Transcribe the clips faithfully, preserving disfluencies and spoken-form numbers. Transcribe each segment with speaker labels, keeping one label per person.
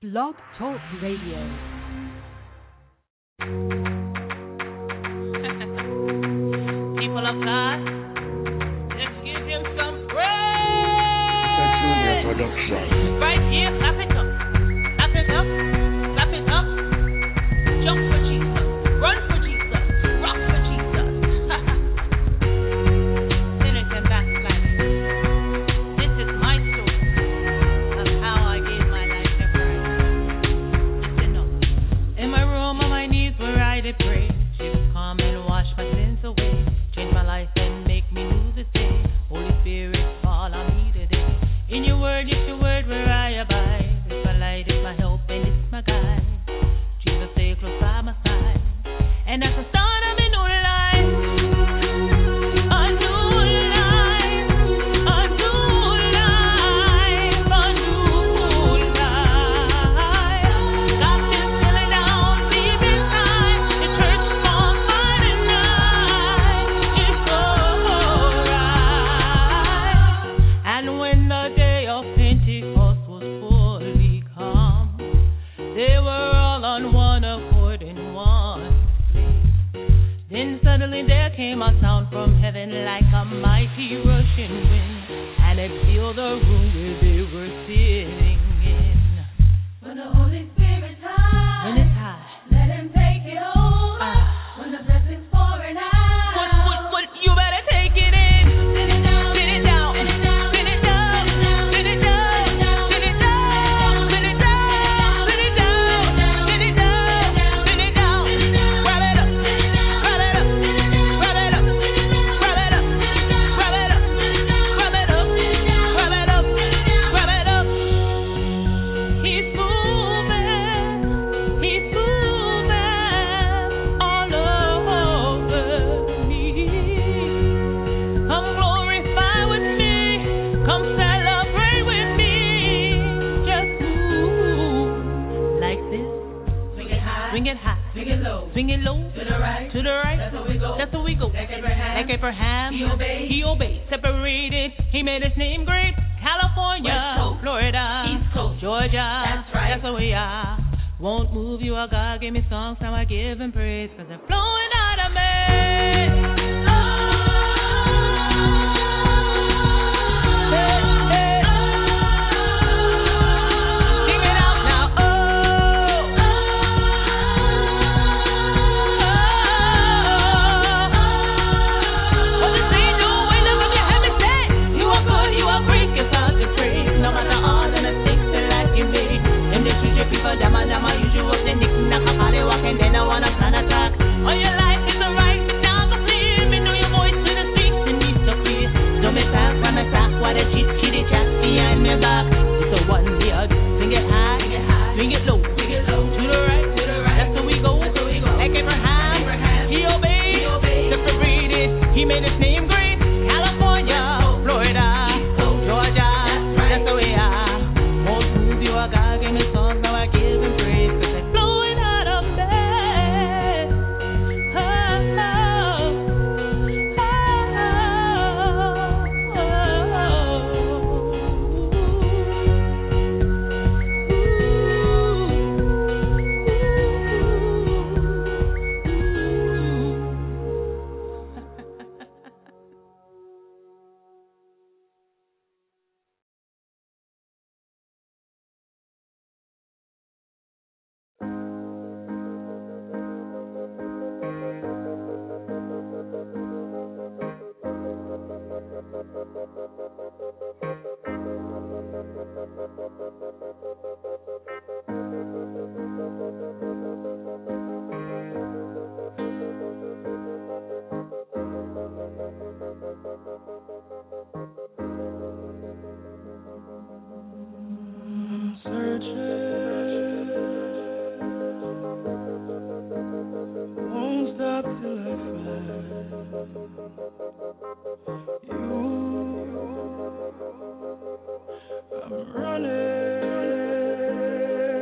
Speaker 1: Blog Talk Radio.
Speaker 2: People of God, just give him some praise.
Speaker 3: Junior Production.
Speaker 2: Right here, clap it up. Clap it up. Clap it up. Jump for Jesus. Run for Jesus. Rock for Jesus. Sinners and backsliders. This is my story of how I gave my life to Christ. Listen up. In my room on my knees where I did pray. Jesus come and wash my sins away. Change my life and make me new this day. Holy Spirit, fall on me today. In your word, it's your word where I abide. It's my light, it's my help, and it's my guide. Jesus, stay close by my side. And that's the start of a new life. A new life. A new life. A new life. God is filling down deep inside. The church on Friday night. It's alright. And when the day of Pentecost was fully come, they were all on one accord in one place. Then suddenly there came a sound from heaven like a mighty rushing wind, and it filled the room where they were sitting in.
Speaker 4: When the Holy Spirit high,
Speaker 2: When it's high,
Speaker 4: let him take it over.
Speaker 2: ah,
Speaker 4: When the blessings pouring out,
Speaker 2: what, what, what, you better take it in.
Speaker 4: sit it down,
Speaker 2: Sit it down,
Speaker 4: sit it down,
Speaker 2: sit it down, sit it down, sit it down, sit it down, sit it down, sit it down, sit it down. Grab it up, grab it up, grab it up, grab it up, grab it up, grab it up, grab it up, grab it up. He's moving, he's moving all over me. Come glorify with me, come celebrate with me. Just move like this.
Speaker 4: swing it high,
Speaker 2: Swing it high,
Speaker 4: swing it low,
Speaker 2: swing it low,
Speaker 4: to the right,
Speaker 2: to the right.
Speaker 4: that's how we go.
Speaker 2: That's how we go.
Speaker 4: Like Abraham,
Speaker 2: Like Abraham,
Speaker 4: he obeyed.
Speaker 2: he obeyed, separated, he made his name great. California,
Speaker 4: West Coast,
Speaker 2: Florida,
Speaker 4: East Coast,
Speaker 2: Georgia,
Speaker 4: that's right.
Speaker 2: That's where we are. Won't move you, oh God, give me songs, now I give him praise, cause they're flowing out of me. Hey, hey. Sing it out now, oh. What the sea do, wait up if you haven't said. You are good, you are great, give God the praise. No matter all the mistakes that life you made. And they treat your people, dama dama, usual, then nick knock, a party walk, and then I wanna plan attack. All your life is alright, now go sleep. And know your voice to the streets, and needs to clear. Don't make back, from a sack, what a cheat, kitty chat behind my back. It's a one day, swing it high,
Speaker 4: Swing it high,
Speaker 2: swing it low,
Speaker 4: swing it low,
Speaker 2: to the right,
Speaker 4: to the right,
Speaker 2: that's how we go.
Speaker 4: that's how we go.
Speaker 2: Like Abraham,
Speaker 4: Abraham,
Speaker 2: he obeyed,
Speaker 4: he obeyed.
Speaker 2: separated, he made his name great. California, Florida,
Speaker 4: East Coast,
Speaker 2: Georgia,
Speaker 4: that's right.
Speaker 2: that's how we are. Won't move you, I God gave me songs, now I give him praise, cause they're flowing out of me. Oh,
Speaker 3: Won't stop till I find you. I'm running.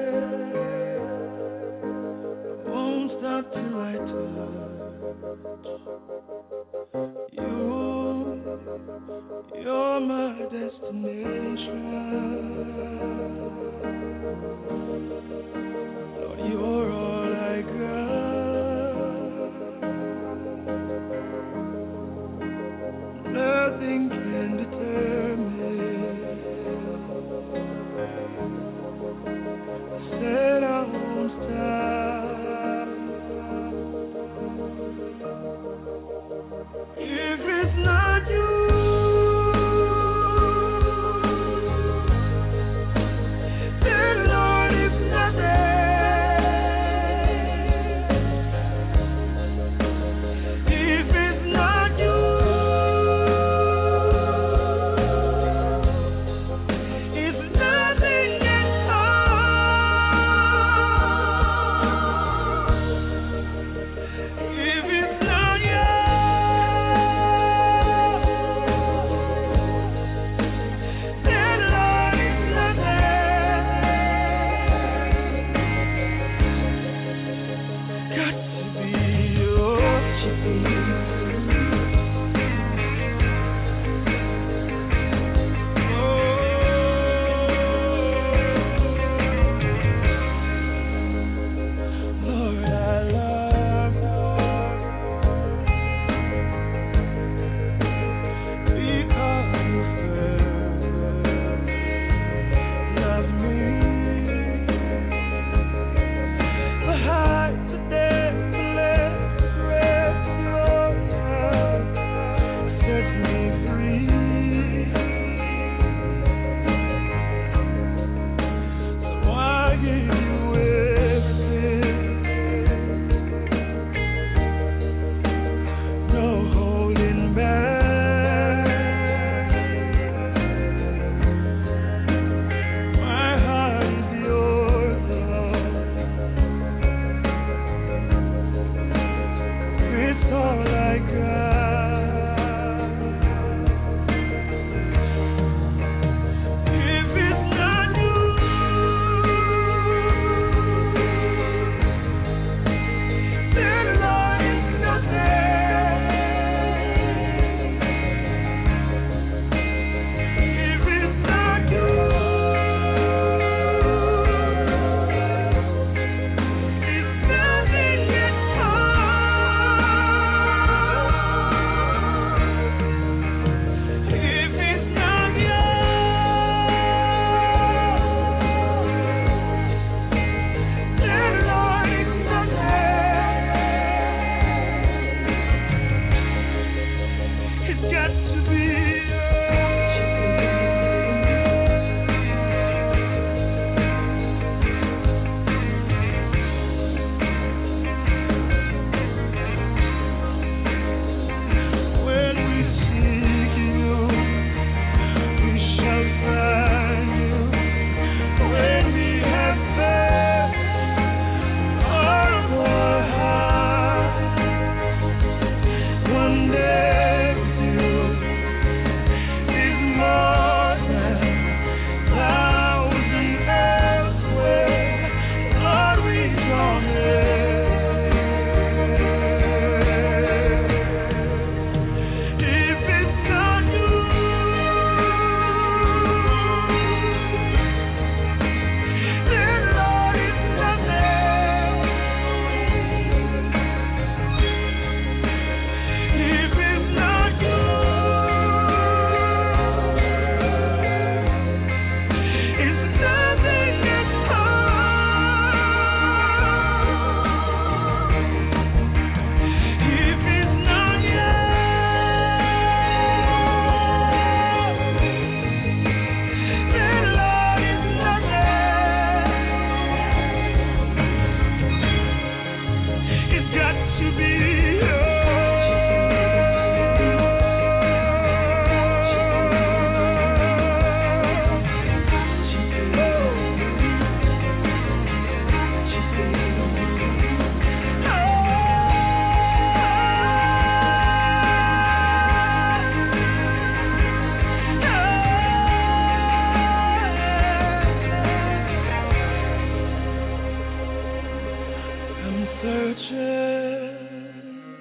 Speaker 3: searching.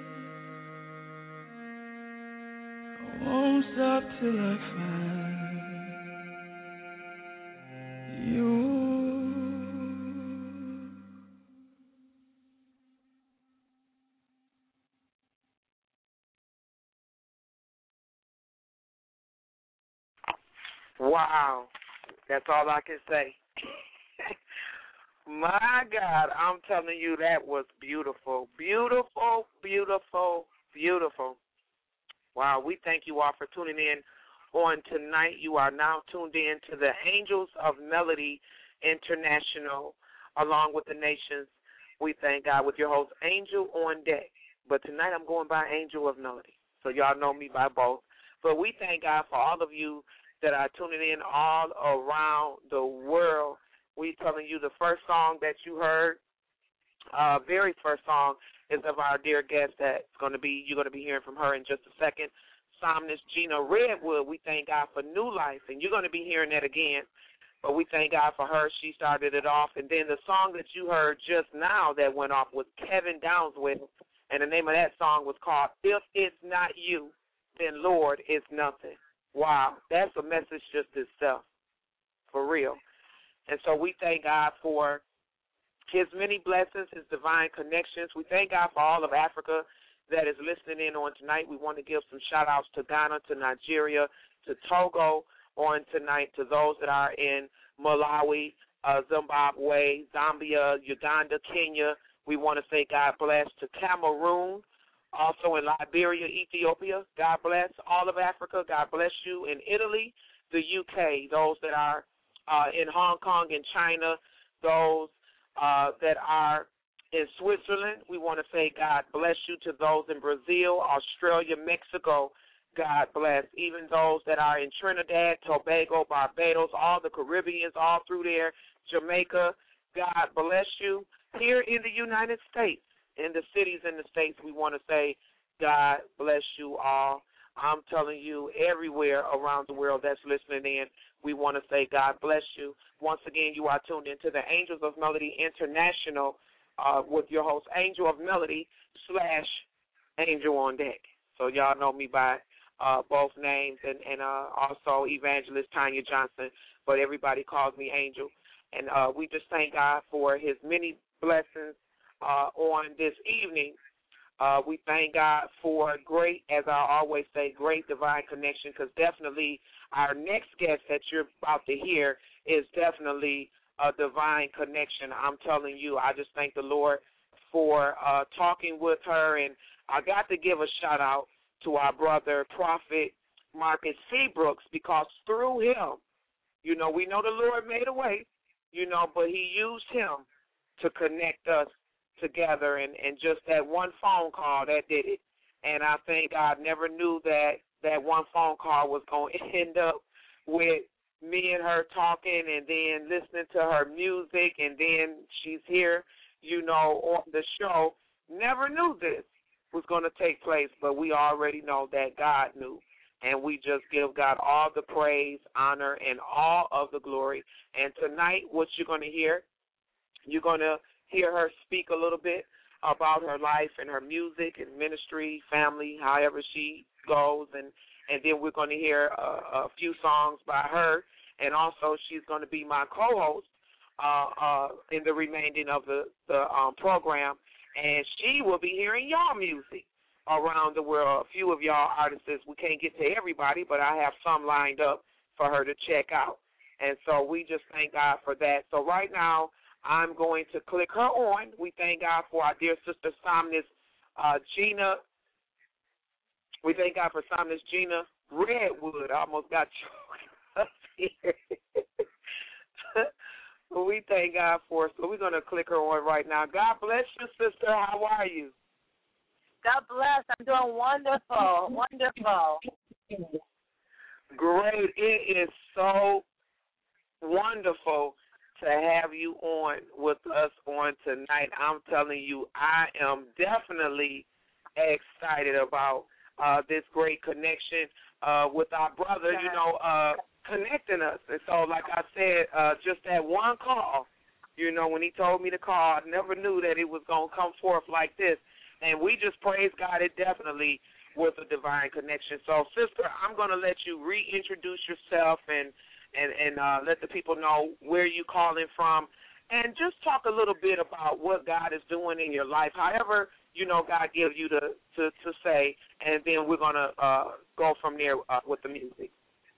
Speaker 3: I won't stop till I find you.
Speaker 5: Wow. That's all I can say. My God, I'm telling you, that was beautiful. Beautiful, beautiful, beautiful. Wow, we thank you all for tuning in on tonight. You are now tuned in to the Angels of Melody International, along with the nations. We thank God with your host, Angel on Deck. But tonight I'm going by Angel of Melody, so y'all know me by both. But we thank God for all of you that are tuning in all around the world. We telling you the first song that you heard, uh, very first song, is of our dear guest that's going to be, you're going to be hearing from her in just a second, Psalmist Gina Redwood. We thank God for new life, and you're going to be hearing that again. But we thank God for her. She started it off. And then the song that you heard just now that went off was Kevin Downswell, and the name of that song was called If It's Not You, Then Lord, It's Nothing. Wow, that's a message just itself, for real. And so we thank God for his many blessings, his divine connections. We thank God for all of Africa that is listening in on tonight. We want to give some shout-outs to Ghana, to Nigeria, to Togo on tonight, to those that are in Malawi, uh, Zimbabwe, Zambia, Uganda, Kenya. We want to say God bless to Cameroon, also in Liberia, Ethiopia. God bless all of Africa. God bless you. In Italy, the U K, those that are uh, in Hong Kong and China, those uh, that are in Switzerland, we want to say God bless you. To those in Brazil, Australia, Mexico, God bless. Even those that are in Trinidad, Tobago, Barbados, all the Caribbeans, all through there, Jamaica, God bless you. Here in the United States, in the cities in the states, we want to say God bless you all. I'm telling you, everywhere around the world that's listening in, we want to say God bless you. Once again, you are tuned into the Angels of Melody International uh, with your host, Angel of Melody slash Angel on Deck. So y'all know me by uh, both names, and, and uh, also Evangelist Tanya Johnson, but everybody calls me Angel. And uh, we just thank God for his many blessings uh, on this evening. Uh, we thank God for great, as I always say, great divine connection, because definitely our next guest that you're about to hear is definitely a divine connection. I'm telling you, I just thank the Lord for uh, talking with her. And I got to give a shout-out to our brother, Prophet Marcus Seabrooks, because through him, you know, we know the Lord made a way, you know, but he used him to connect us together, and, and just that one phone call, that did it. And I think God never knew that that one phone call was going to end up with me and her talking and then listening to her music, and then she's here, you know, on the show. Never knew this was going to take place, but we already know that God knew. And we just give God all the praise, honor, and all of the glory. And tonight, what you're going to hear, you're going to hear her speak a little bit about her life and her music and ministry, family, however she goes. And, and then we're going to hear a, a few songs by her. And also she's going to be my co-host uh, uh, in the remaining of the, the um, program. And she will be hearing y'all music around the world. A few of y'all artists, we can't get to everybody, but I have some lined up for her to check out. And so we just thank God for that. So right now, I'm going to click her on. We thank God for our dear sister Psalmist uh, Gina. We thank God for Psalmist Gina Redwood. I almost got choked up here. We thank God for her. So we're going to click her on right now. God bless you, sister. How are you?
Speaker 6: God bless. I'm doing wonderful. Wonderful.
Speaker 5: Great. It is so wonderful to have you on with us on tonight. I'm telling you, I am definitely excited about uh, this great connection uh, with our brother, you know, uh, connecting us. And so, like I said, uh, just that one call, You know, when he told me to call, I never knew that it was going to come forth like this. And we just praise God. It definitely was a divine connection. So, sister, I'm going to let you reintroduce yourself and and, and uh, let the people know where you're calling from. And just talk a little bit about what God is doing in your life, however, you know, God gives you to, to, to say, and then we're going to uh, go from there uh, with the music.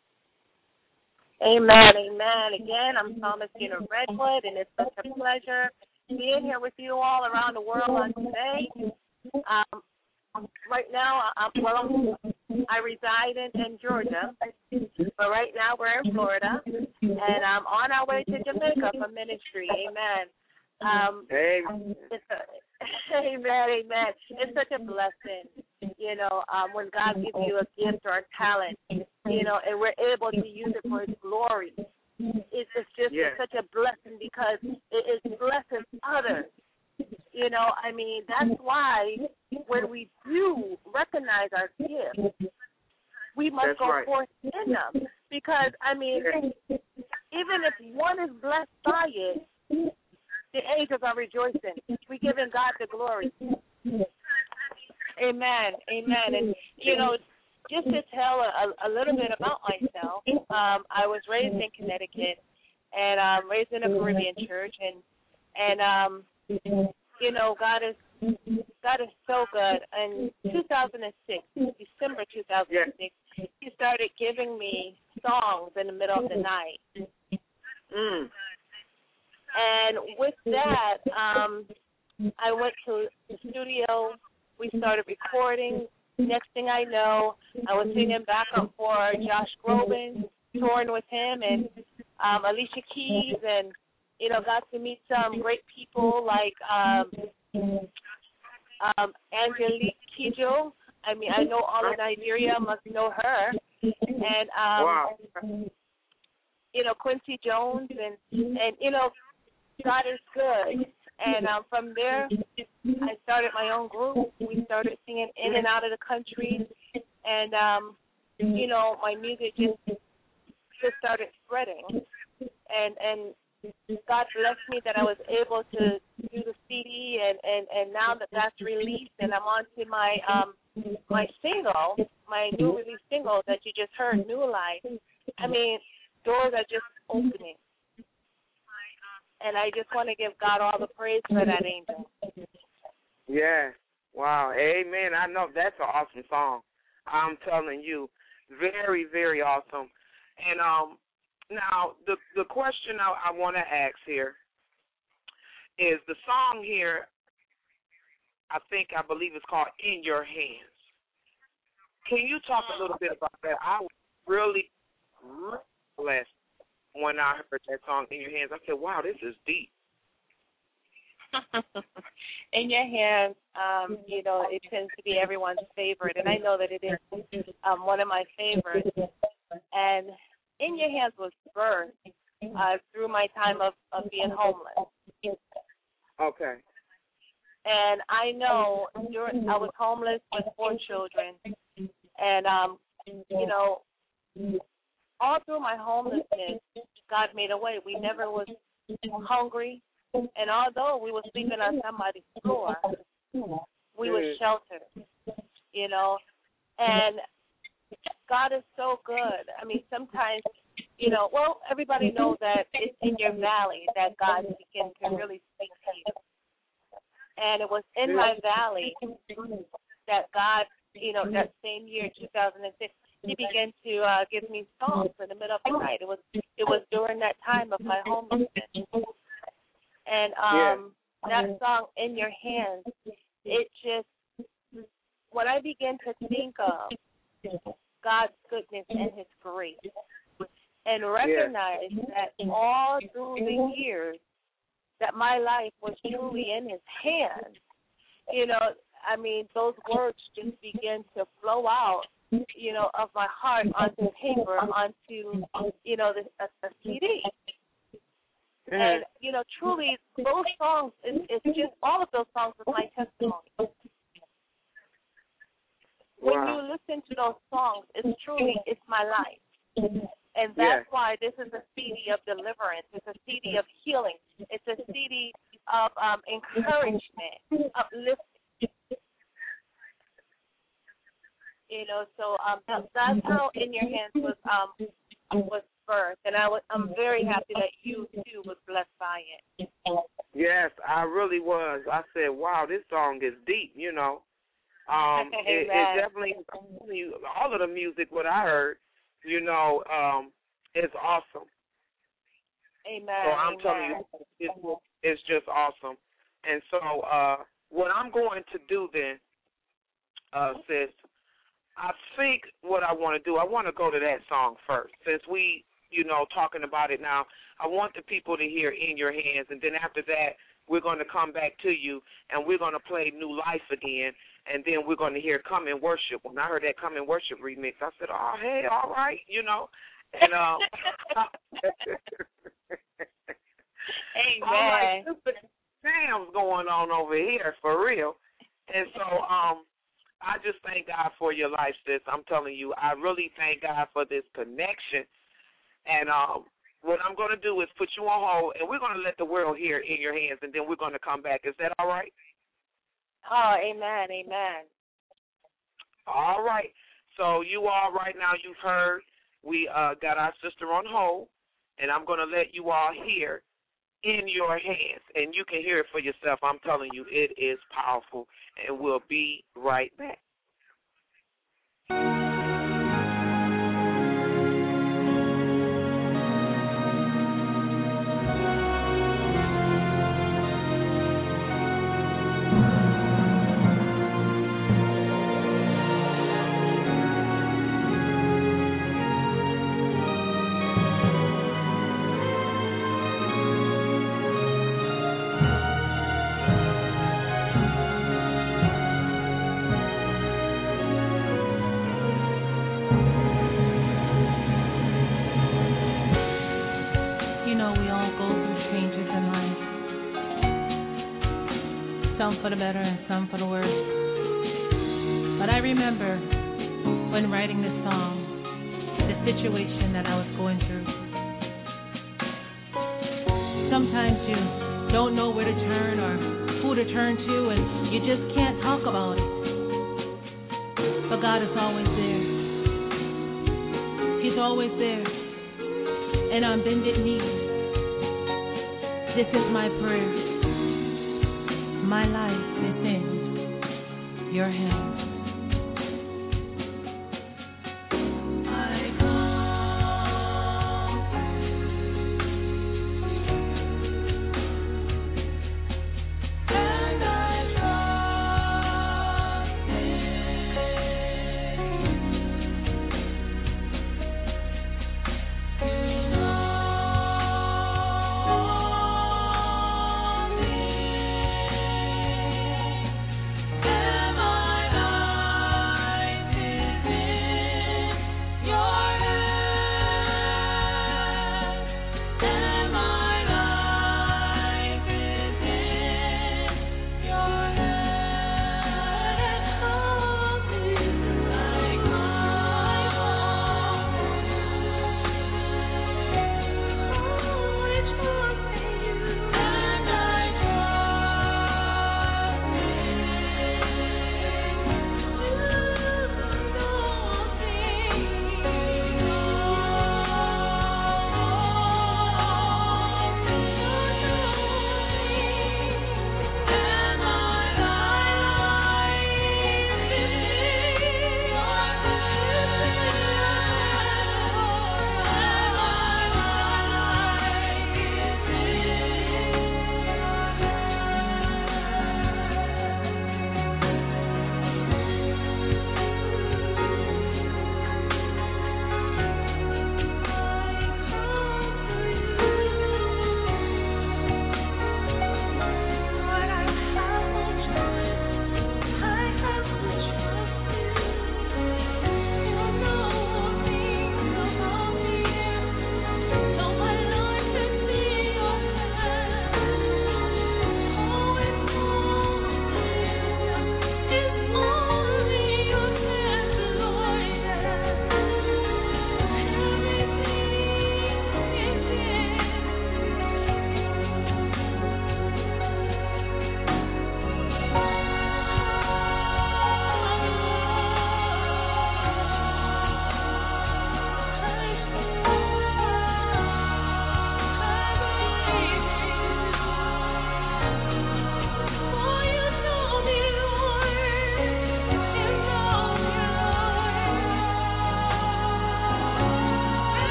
Speaker 6: Amen, amen. Again, I'm Thomasina Redwood, and it's such a pleasure being here with you all around the world on today. Um, right now, I'm, well, I reside in, in Georgia, but right now we're in Florida, and I'm on our way to Jamaica for ministry. Amen. Um,
Speaker 5: Amen.
Speaker 6: It's a, amen, amen. It's such a blessing, you know, um, when God gives you a gift or a talent, you know, and we're able to use it for His glory. It's, it's just
Speaker 5: Yeah.
Speaker 6: it's such a blessing because it, it blesses others. You know, I mean, that's why when we do recognize our gifts, we must
Speaker 5: That's
Speaker 6: go
Speaker 5: right.
Speaker 6: forth in them. Because, I mean,
Speaker 5: Yeah.
Speaker 6: even if one is blessed by it, the angels are rejoicing. We're giving God the glory. Amen. Amen. And, you know, just to tell a, a little bit about myself, um, I was raised in Connecticut and um, raised in a Caribbean church. And, and um, you know, God is God is so good. In two thousand six, December two thousand six, yeah. He started giving me songs in the middle of the night.
Speaker 5: Mm.
Speaker 6: And with that, um, I went to the studio. We started recording. Next thing I know, I was singing backup for Josh Groban, touring with him, and um, Alicia Keys, and, you know, got to meet some great people like um, um, Angelique Kidjo. I mean, I know all of Nigeria must know her. And, um,
Speaker 5: wow.
Speaker 6: you know, Quincy Jones, and, and you know, God is good. And um, from there, I started my own group. We started singing in and out of the country. And, um, you know, my music just just started spreading. And and God blessed me that I was able to do the C D. And, and, and now that that's released and I'm on to my, um, my single, my new release single that you just heard, New Life, I mean, doors are just opening. And I just want to give God all the praise for that, Angel.
Speaker 5: Yeah. Wow. Amen. I know that's an awesome song. I'm telling you, very, very awesome. And um, now the the question I, I want to ask here is the song here. I think I believe it's called "In Your Hands." Can you talk a little bit about that? I was really, really blessed when I heard that song, "In Your Hands." I said, wow, this is deep.
Speaker 6: In Your Hands, um, you know, it tends to be everyone's favorite, and I know that it is um, one of my favorites. And In Your Hands was birthed uh, through my time of, of being homeless.
Speaker 5: Okay.
Speaker 6: And I know during, I was homeless with four children, and, um, you know, all through my homelessness, God made a way. We never was hungry, and although we were sleeping on somebody's floor, we were sheltered, you know. And God is so good. I mean, sometimes, you know, well, everybody knows that it's in your valley that God begins to really speak to you. And it was in my valley that God, you know, that same year, two thousand six, He began to uh, give me songs in the middle of the night. It was it was during that time of my homelessness. And um, yeah. that song, "In Your Hands," it just, when I began to think of God's goodness and His grace, and recognize yeah. that all through the years that my life was truly in His hands, you know, I mean, those words just begin to flow out, you know, of my heart onto paper, onto, you know, the, a, a C D. Mm-hmm. And, you know, truly, those songs, it's, it's just, all of those songs was my testimony. When wow. you listen to those songs, it's truly, it's my life. And
Speaker 5: Yeah.
Speaker 6: that's why this is a C D of deliverance. It's a C D of healing. It's a C D of um, encouragement, uplifting. You know, so um, that, that's how In Your Hands was um, was birthed. And I was, I'm very happy that you, too, was blessed by it.
Speaker 5: Yes, I really was. I said, wow, this song is deep, you know. Um, it, it definitely, I'm telling you, all of the music, what I heard, you know, um, is awesome.
Speaker 6: Amen.
Speaker 5: So I'm
Speaker 6: Amen.
Speaker 5: telling you, it's, it's just awesome. And so uh, what I'm going to do then, uh, sis, I think what I want to do, I want to go to that song first. Since we, you know, talking about it now, I want the people to hear In Your Hands, and then after that, we're going to come back to you, and we're going to play New Life again, and then we're going to hear Come and Worship. When I heard that Come and Worship remix, I said, oh, hey, all right, you know. And um,
Speaker 6: Amen.
Speaker 5: I'm like, Sam's going on over here, for real. And so um, I just thank God for your life, sis. I'm telling you, I really thank God for this connection. And um, what I'm going to do is put you on hold, and we're going to let the world hear In Your Hands, and then we're going to come back. Is that all right?
Speaker 6: Oh, amen, amen.
Speaker 5: All right. So you all right now, you've heard, we uh, got our sister on hold, and I'm going to let you all hear In Your Hands, and you can hear it for yourself. I'm telling you, it is powerful, and we'll be right back.
Speaker 2: Some for the better and some for the worse. But I remember when writing this song, the situation that I was going through. Sometimes you don't know where to turn or who to turn to, and you just can't talk about it. But God is always there. He's always there. And on bended knee, this is my prayer. My life is in your hands.
Speaker 7: Am I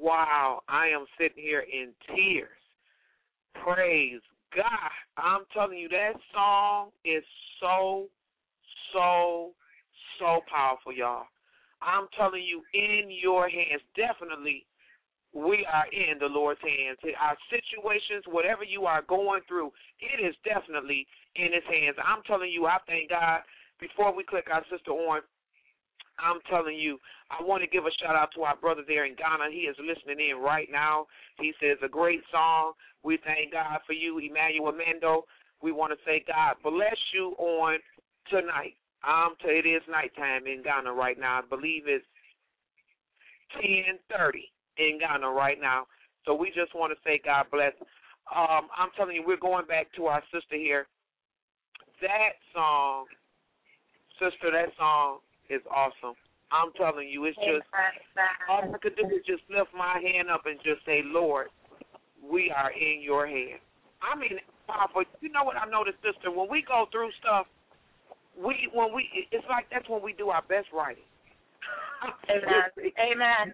Speaker 5: Wow, I am sitting here in tears. Praise God. I'm telling you, that song is so, so, so powerful, y'all. I'm telling you, in your hands, definitely we are in the Lord's hands. Our situations, whatever you are going through, it is definitely in his hands. I'm telling you, I thank God. Before we click our sister on, I'm telling you, I want to give a shout-out to our brother there in Ghana. He is listening in right now. He says, a great song. We thank God for you, Emmanuel Mendo. We want to say God bless you on tonight. Um, it is nighttime in Ghana right now. I believe it's ten thirty in Ghana right now. So we just want to say God bless. Um, I'm telling you, we're going back to our sister here. That song, sister, that song is awesome. I'm telling you, it's just, all I could do is just lift my hand up and just say, Lord, we are in your hands. I mean, powerful. You know what I noticed, sister? When we go through stuff, we when we it's like that's when we do our best writing.
Speaker 6: Amen. Amen.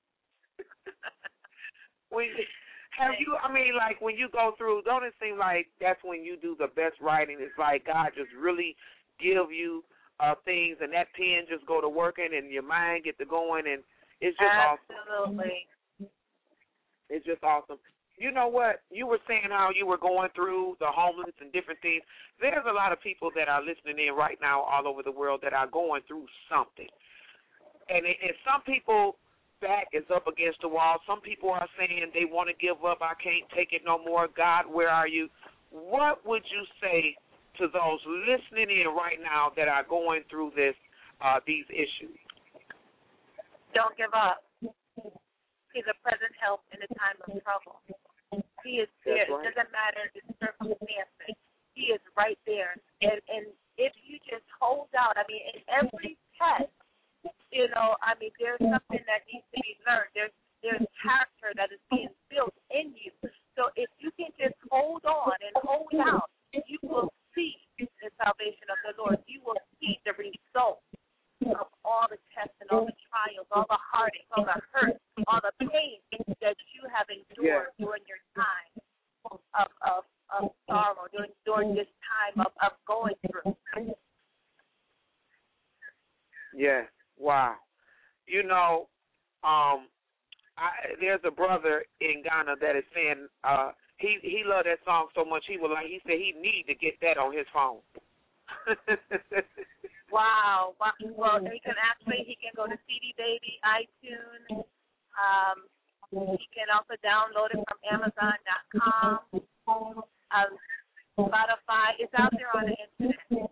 Speaker 5: we have you? I mean, like when you go through, don't it seem like that's when you do the best writing? It's like God just really give you uh, things, and that pen just go to working, and your mind get to going, and it's just
Speaker 6: Absolutely.
Speaker 5: awesome. It's just awesome. You know what? You were saying how you were going through the homeless and different things. There's a lot of people that are listening in right now all over the world that are going through something. And, it, and some people back is up against the wall. Some people are saying they want to give up. I can't take it no more. God, where are you? What would you say to those listening in right now that are going through this, uh, these issues?
Speaker 6: Don't give up. He's a present help in a time of trouble. He is there.
Speaker 5: Right.
Speaker 6: It doesn't matter the circumstances. He is right there. And and if you just hold out, I mean, in every test, you know, I mean, there's something that needs to be learned. There's there's character that is being built in you. So if you can just hold on and hold out, you will see the salvation of the Lord. You will see the results of all the tests and all the trials, all the heartache, all the hurt, all the pain that you have endured
Speaker 5: yeah.
Speaker 6: during your time of, of, of sorrow, during, during this time of, of going through.
Speaker 5: Yeah, wow. You know, um, I, there's a brother in Ghana that is saying uh, he he loved that song so much he would like. He said he need to get that on his phone.
Speaker 6: Wow. Well, he can actually, he can go to C D Baby, iTunes. Um, he can also download it from Amazon dot com. Um, Spotify. It's out there on the internet.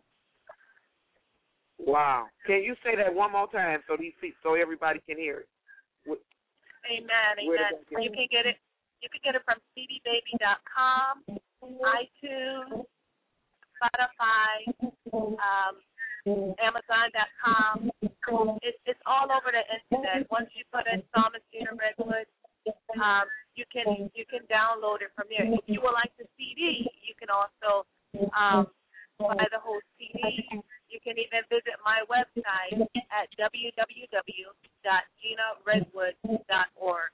Speaker 5: Wow. Can you say that one more time so these so everybody can hear it?
Speaker 6: Amen. Amen. You can get it. You can get it from C D Baby dot com, iTunes, Spotify, um, Amazon dot com. It's it's all over the internet. Once you put in Psalmist Gina Redwood, um, you can you can download it from there. If you would like the C D, you can also um, buy the whole C D. You can even visit my website at w w w dot gina redwood dot org.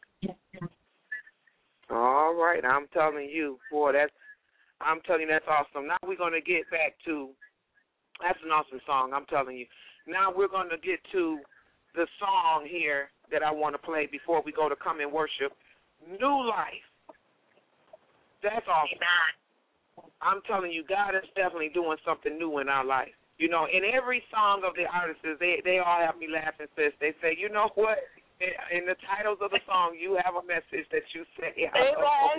Speaker 5: All right, I'm telling you, boy, that's I'm telling you that's awesome. Now we're gonna get back to that's an awesome song, I'm telling you. Now we're gonna get to the song here that I want to play before we go to Come and Worship. New Life. That's awesome.
Speaker 6: Amen.
Speaker 5: I'm telling you, God is definitely doing something new in our life. You know, in every song of the artists, they they all have me laughing, sis. They say, you know what? In, in the titles of the song, you have a message that you say.
Speaker 6: Amen.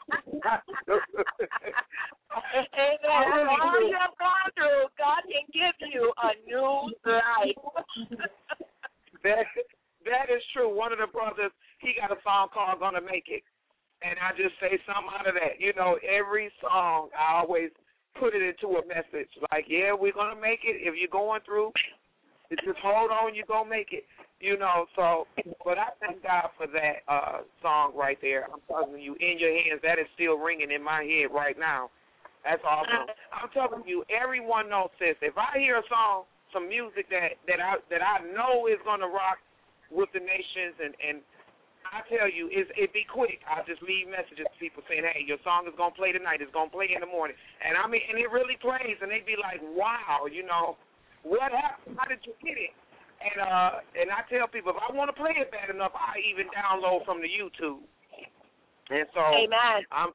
Speaker 6: Amen. All you have gone through, God can give you a new life.
Speaker 5: that that is true. One of the brothers, he got a song called "Gonna Make It," and I just say something out of that. You know, every song I always put it into a message like, yeah, we're going to make it. If you're going through, just hold on, you're going to make it. You know, so, but I thank God for that uh, song right there. I'm telling you, in your hands, that is still ringing in my head right now. That's awesome. I'm telling you, everyone knows this. If I hear a song, some music that, that I that I know is going to rock with the nations and, and I tell you, it's, it be quick. I just leave messages to people saying, hey, your song is going to play tonight. It's going to play in the morning. And, I mean, and it really plays, and they be like, wow, you know, what happened? How did you get it? And uh, and I tell people, if I want to play it bad enough, I even download from the YouTube. And so
Speaker 6: Amen.
Speaker 5: I'm,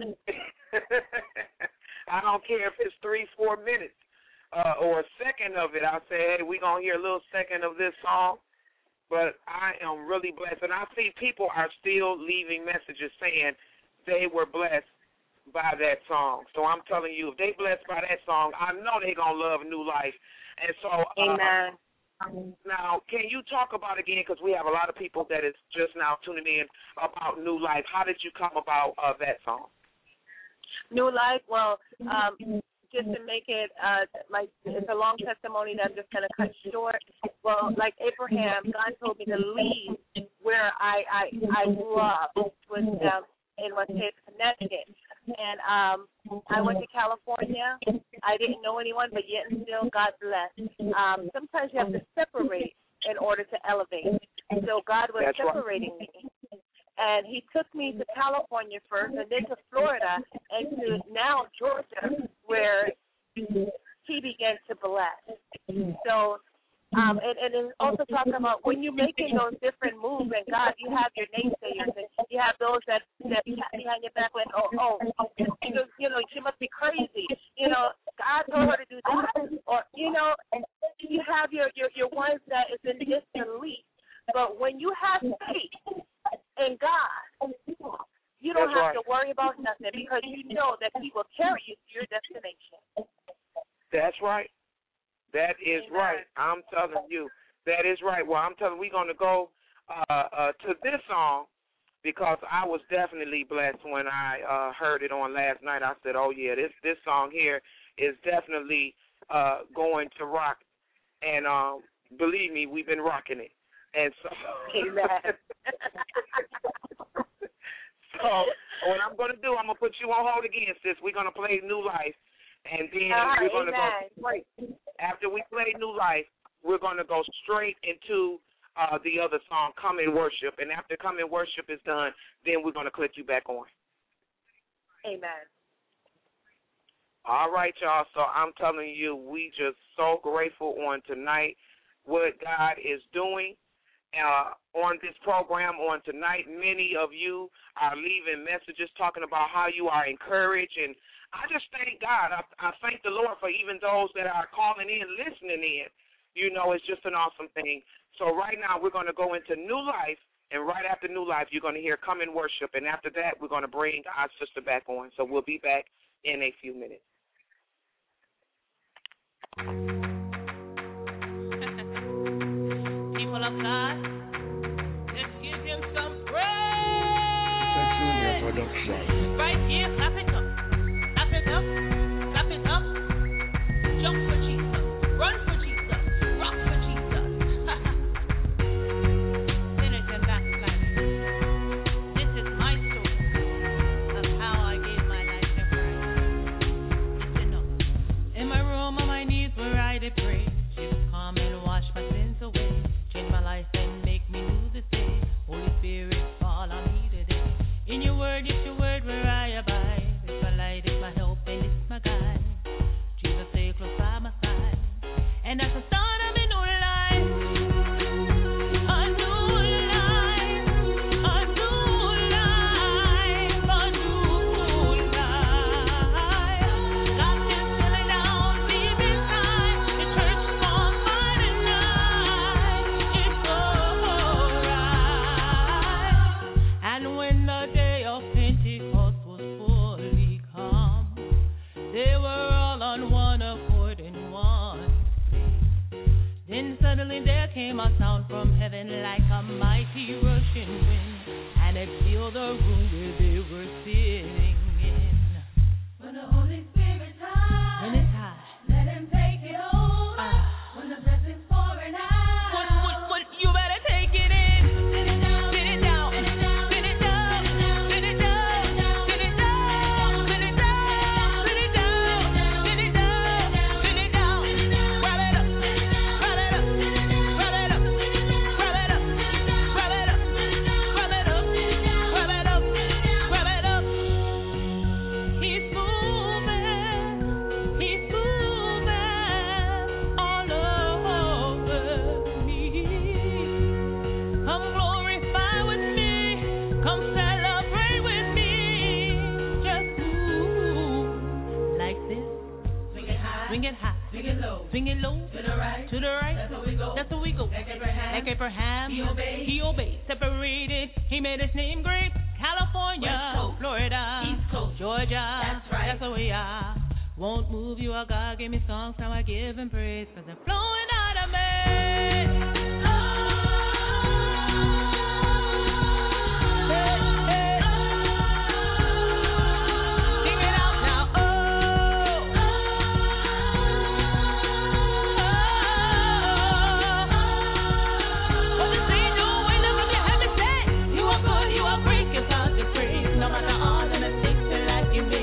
Speaker 5: I don't care if it's three, four minutes uh, or a second of it. I say, hey, we're going to hear a little second of this song. But I am really blessed. And I see people are still leaving messages saying they were blessed by that song. So I'm telling you, if they blessed by that song, I know they're going to love New Life. And so, uh,
Speaker 6: Amen.
Speaker 5: Now, can you talk about again, because we have a lot of people that is just now tuning in about New Life. How did you come about uh, that song?
Speaker 6: New Life, well, um, just to make it, uh, like, it's a long testimony that I'm just going to cut short. Well, like Abraham, God told me to leave where I I, I grew up, which was um, in West Haven, Connecticut. And um, I went to California. I didn't know anyone, but yet and still, God blessed. Um, sometimes you have to separate in order to elevate. So God was
Speaker 5: That's
Speaker 6: separating right. me. And he took me to California first, and then to Florida, and to now Georgia, where he began to bless. So, um, and, and then also talking about when you're making those different moves, and God, you have your naysayers, and you have those that that behind your back went, oh, oh, you know, you know, she must be crazy. You know, God told her to do that, or you know, you have your your your ones that is in disbelief. But when you have faith in God, you don't
Speaker 5: That's
Speaker 6: have
Speaker 5: right.
Speaker 6: to worry about nothing because you know that he will carry you to your destination.
Speaker 5: That's right. That is
Speaker 6: Amen.
Speaker 5: right. I'm telling you. That is right. Well, I'm telling you, we're going to go uh, uh, to this song because I was definitely blessed when I uh, heard it on last night. I said, oh, yeah, this, this song here is definitely uh, going to rock. And um, believe me, we've been rocking it. And so,
Speaker 6: Amen.
Speaker 5: so what I'm going to do, I'm going to put you on hold again, sis. We're going to play New Life, and then
Speaker 6: uh,
Speaker 5: we're going to go
Speaker 6: straight.
Speaker 5: After we play New Life, we're going to go straight into uh, the other song, Come and Worship. And after Come and Worship is done, then we're going to click you back on.
Speaker 6: Amen.
Speaker 5: All right, y'all. So I'm telling you, we just so grateful on tonight what God is doing. Uh, on this program on tonight, many of you are leaving messages talking about how you are encouraged, and I just thank God. I, I thank the Lord for even those that are calling in, listening in. You know, it's just an awesome thing. So right now we're going to go into New Life, and right after New Life you're going to hear Come and Worship, and after that we're going to bring our sister back on. So we'll be back in a few minutes.
Speaker 2: People of God, just give him some praise. Right here, clap it up, clap it up, clap it up. Jump for Jesus, run for Jesus, rock for Jesus. Sinners and backsliders, this is my story of how I gave my life to Christ. Listen up. In my room on my knees where I did pray. Jesus, come and wash my sins away. Change my life and make me new this day. Holy Spirit, fall on me today. In your word, it's your word where I abide. It's my light, it's my help, and it's my guide. Jesus, stay close by my side. And that's the start of a new life. A new life. A new life. A new life. God can fill it down deep inside. The church won't find it night. It's alright. And when the day of Pentecost was fully come, they were all on one accord in one place. Then suddenly there came a sound from heaven like a mighty rushing wind, and it filled the room where they were sitting in.
Speaker 4: When the Holy Spirit
Speaker 2: When
Speaker 4: comes,
Speaker 2: it's high.
Speaker 4: let him take it over.
Speaker 2: Ah.
Speaker 4: When the blessings pouring out,
Speaker 2: What, what, what, you better take it in.
Speaker 4: sit it down,
Speaker 2: Sit it down.
Speaker 4: sit it down,
Speaker 2: Sit it down. Sit it down. Sit it down. Sit it down. Sit it down. Sit it down. Sit it down. Grab it up. Grab it up. Grab it up. Grab it up. Grab it up. Grab it Ghost.
Speaker 4: Like Abraham,
Speaker 2: Like Abraham,
Speaker 4: he obeyed.
Speaker 2: He obeyed. Separated, he made his name great. California,
Speaker 4: West Coast,
Speaker 2: Florida,
Speaker 4: East Coast,
Speaker 2: Georgia.
Speaker 4: that's right.
Speaker 2: That's where we are. Won't move you, oh God, give me songs, now I give him praise, cause they're flowing out of me.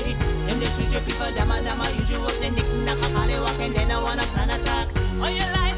Speaker 2: People, dama, dama, you do up the nick, knock, knock, they walk, and then I wanna plan attack. Oh, you like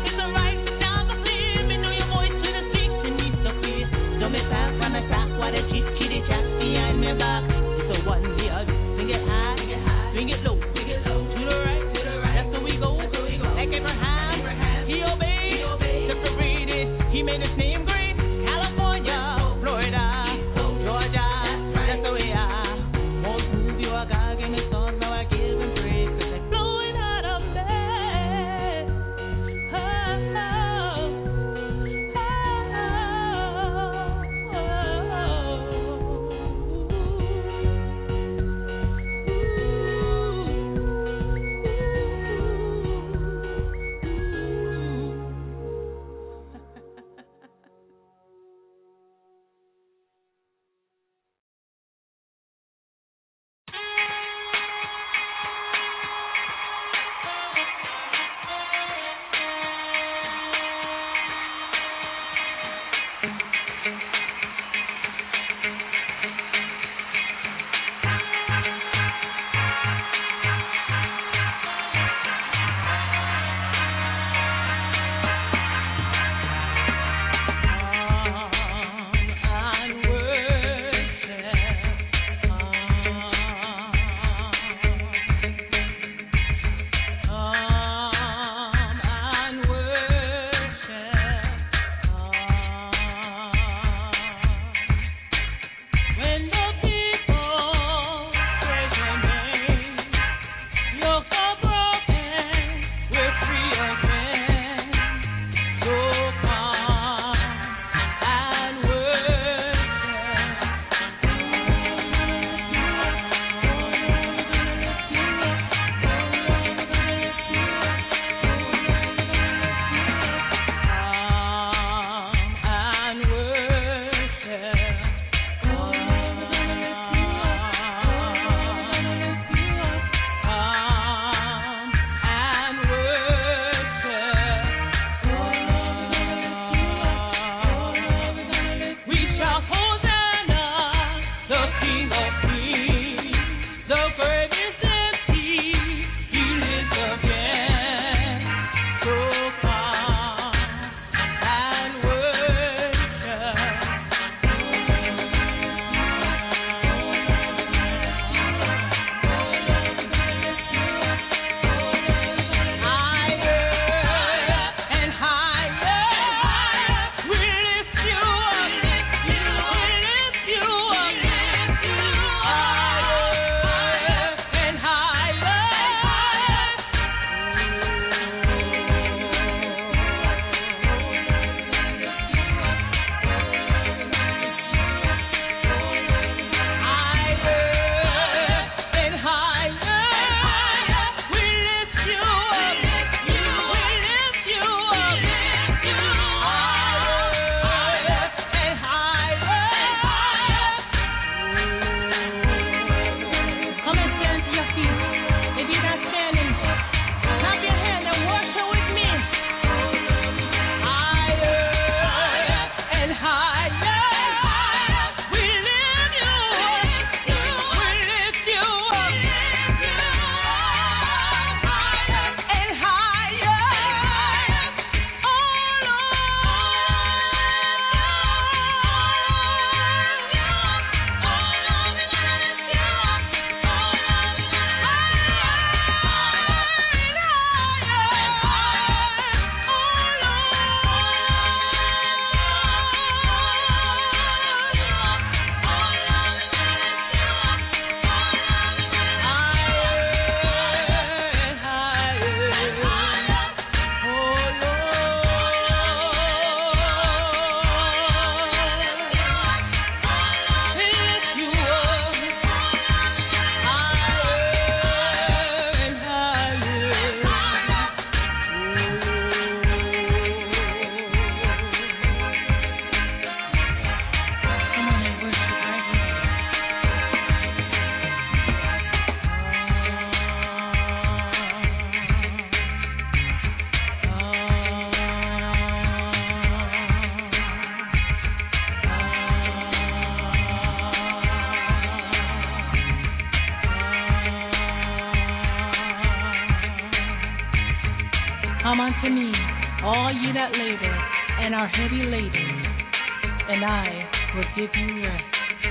Speaker 2: unto me, all ye that labor and are heavy laden, and I will give you rest.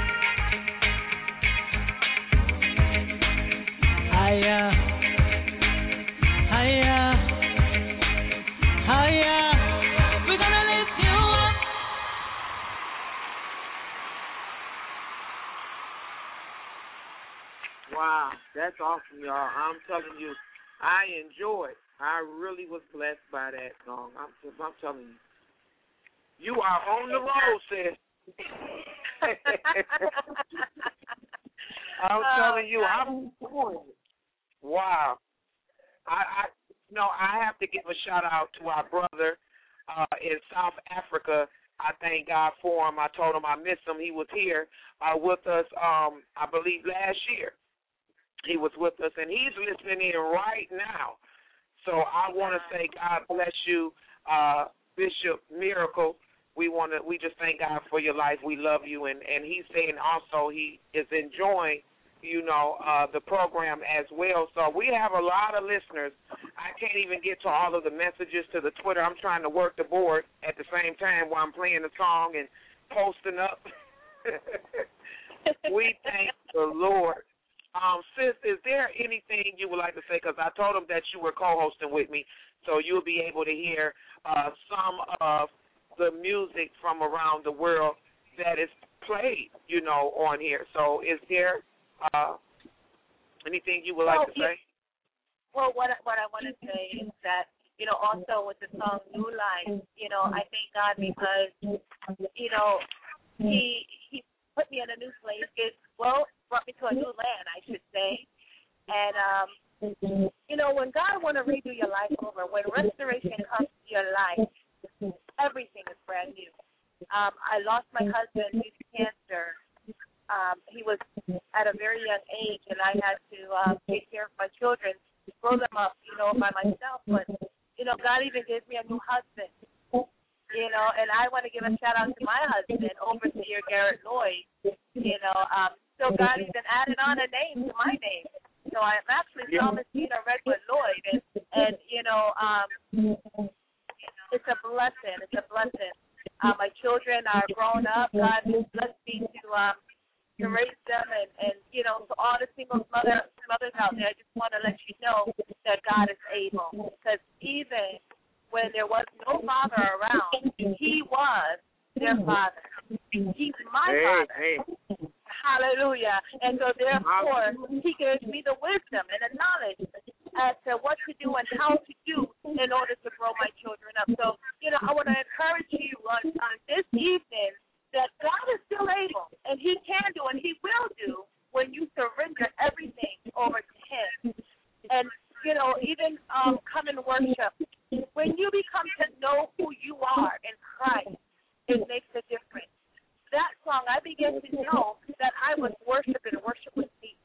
Speaker 2: Hiya, hiya, hiya, we're gonna lift you up.
Speaker 5: Wow, that's awesome, y'all. I'm telling you, I enjoyed. I really was blessed by that song. I'm, I'm telling you. You are on the road, sis. I'm telling you, I'm enjoying it. Wow. I, I, you know, I have to give a shout out to our brother uh, in South Africa. I thank God for him. I told him I miss him. He was here uh, with us, um, I believe, last year. He was with us, and he's listening in right now. So I want to say God bless you, uh, Bishop Miracle. We want to. We just thank God for your life. We love you, and, and he's saying also he is enjoying, you know, uh, the program as well. So we have a lot of listeners. I can't even get to all of the messages to the Twitter. I'm trying to work the board at the same time while I'm playing the song and posting up. We thank the Lord. Um, sis, is there anything you would like to say? Because I told him that you were co-hosting with me, so you'll be able to hear uh, some of the music from around the world that is played, you know, on here. So is there uh, anything you would like
Speaker 6: well,
Speaker 5: to say?
Speaker 6: Well, what, what I want to say is that, you know, also with the song New Life, you know, I thank God because, you know, he he put me in a new place. It, well, brought me to a new land, I should say. And, um, you know, when God want to redo your life over, when restoration comes to your life, everything is brand new. Um, I lost my husband due to cancer. Um, he was at a very young age, and I had to uh, take care of my children, grow them up, you know, by myself. But, you know, God even gave me a new husband, you know, and I want to give a shout-out to my husband, Overseer Garrett Lloyd, you know. Um, so God even added on a name to my name. So I'm actually Thomasina Redwood Lloyd, and, and you know, um, it's a blessing. It's a blessing. Uh, my children are grown up. God has blessed me to um, to raise them, and, and you know, to all the single mother, mothers out there, I just want to let you know that God is able. Because even when there was no father around, He was their father. He's my
Speaker 5: hey,
Speaker 6: father.
Speaker 5: Hey.
Speaker 6: Hallelujah. And so therefore, He gives me the wisdom and the knowledge as to what to do and how to do in order to grow my children up. So, you know, I want to encourage you on, on this evening that God is still able, and He can do, and He will do when you surrender everything over to Him. And, you know, even um, come and worship. When you become to know who you are in Christ, it makes a difference. That song, I began to know that I was worshiping. Worship with me.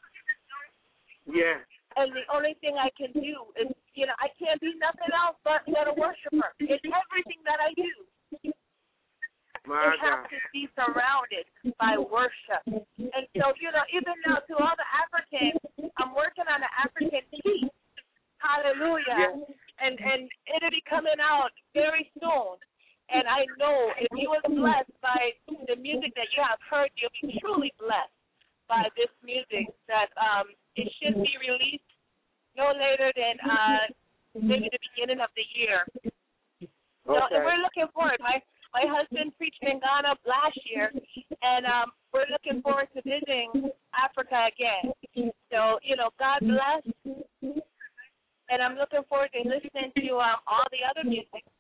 Speaker 5: Yeah.
Speaker 6: And the only thing I can do is, you know, I can't be nothing else but, but a worshiper in everything that I do.
Speaker 5: My
Speaker 6: it has
Speaker 5: God.
Speaker 6: to be surrounded by worship. And so, you know, even now to all the Africans, I'm working on an African piece. Hallelujah.
Speaker 5: Yeah.
Speaker 6: And and it'll be coming out very soon. And I know if you was blessed by the music that you have heard, you'll be truly blessed by this music that um it should be released no later than uh maybe the beginning of the year.
Speaker 5: Okay.
Speaker 6: So, and we're looking forward. My my husband preached in Ghana last year, and um we're looking forward to visiting Africa again. So, you know, God bless. And I'm looking forward to listening to um all the other music.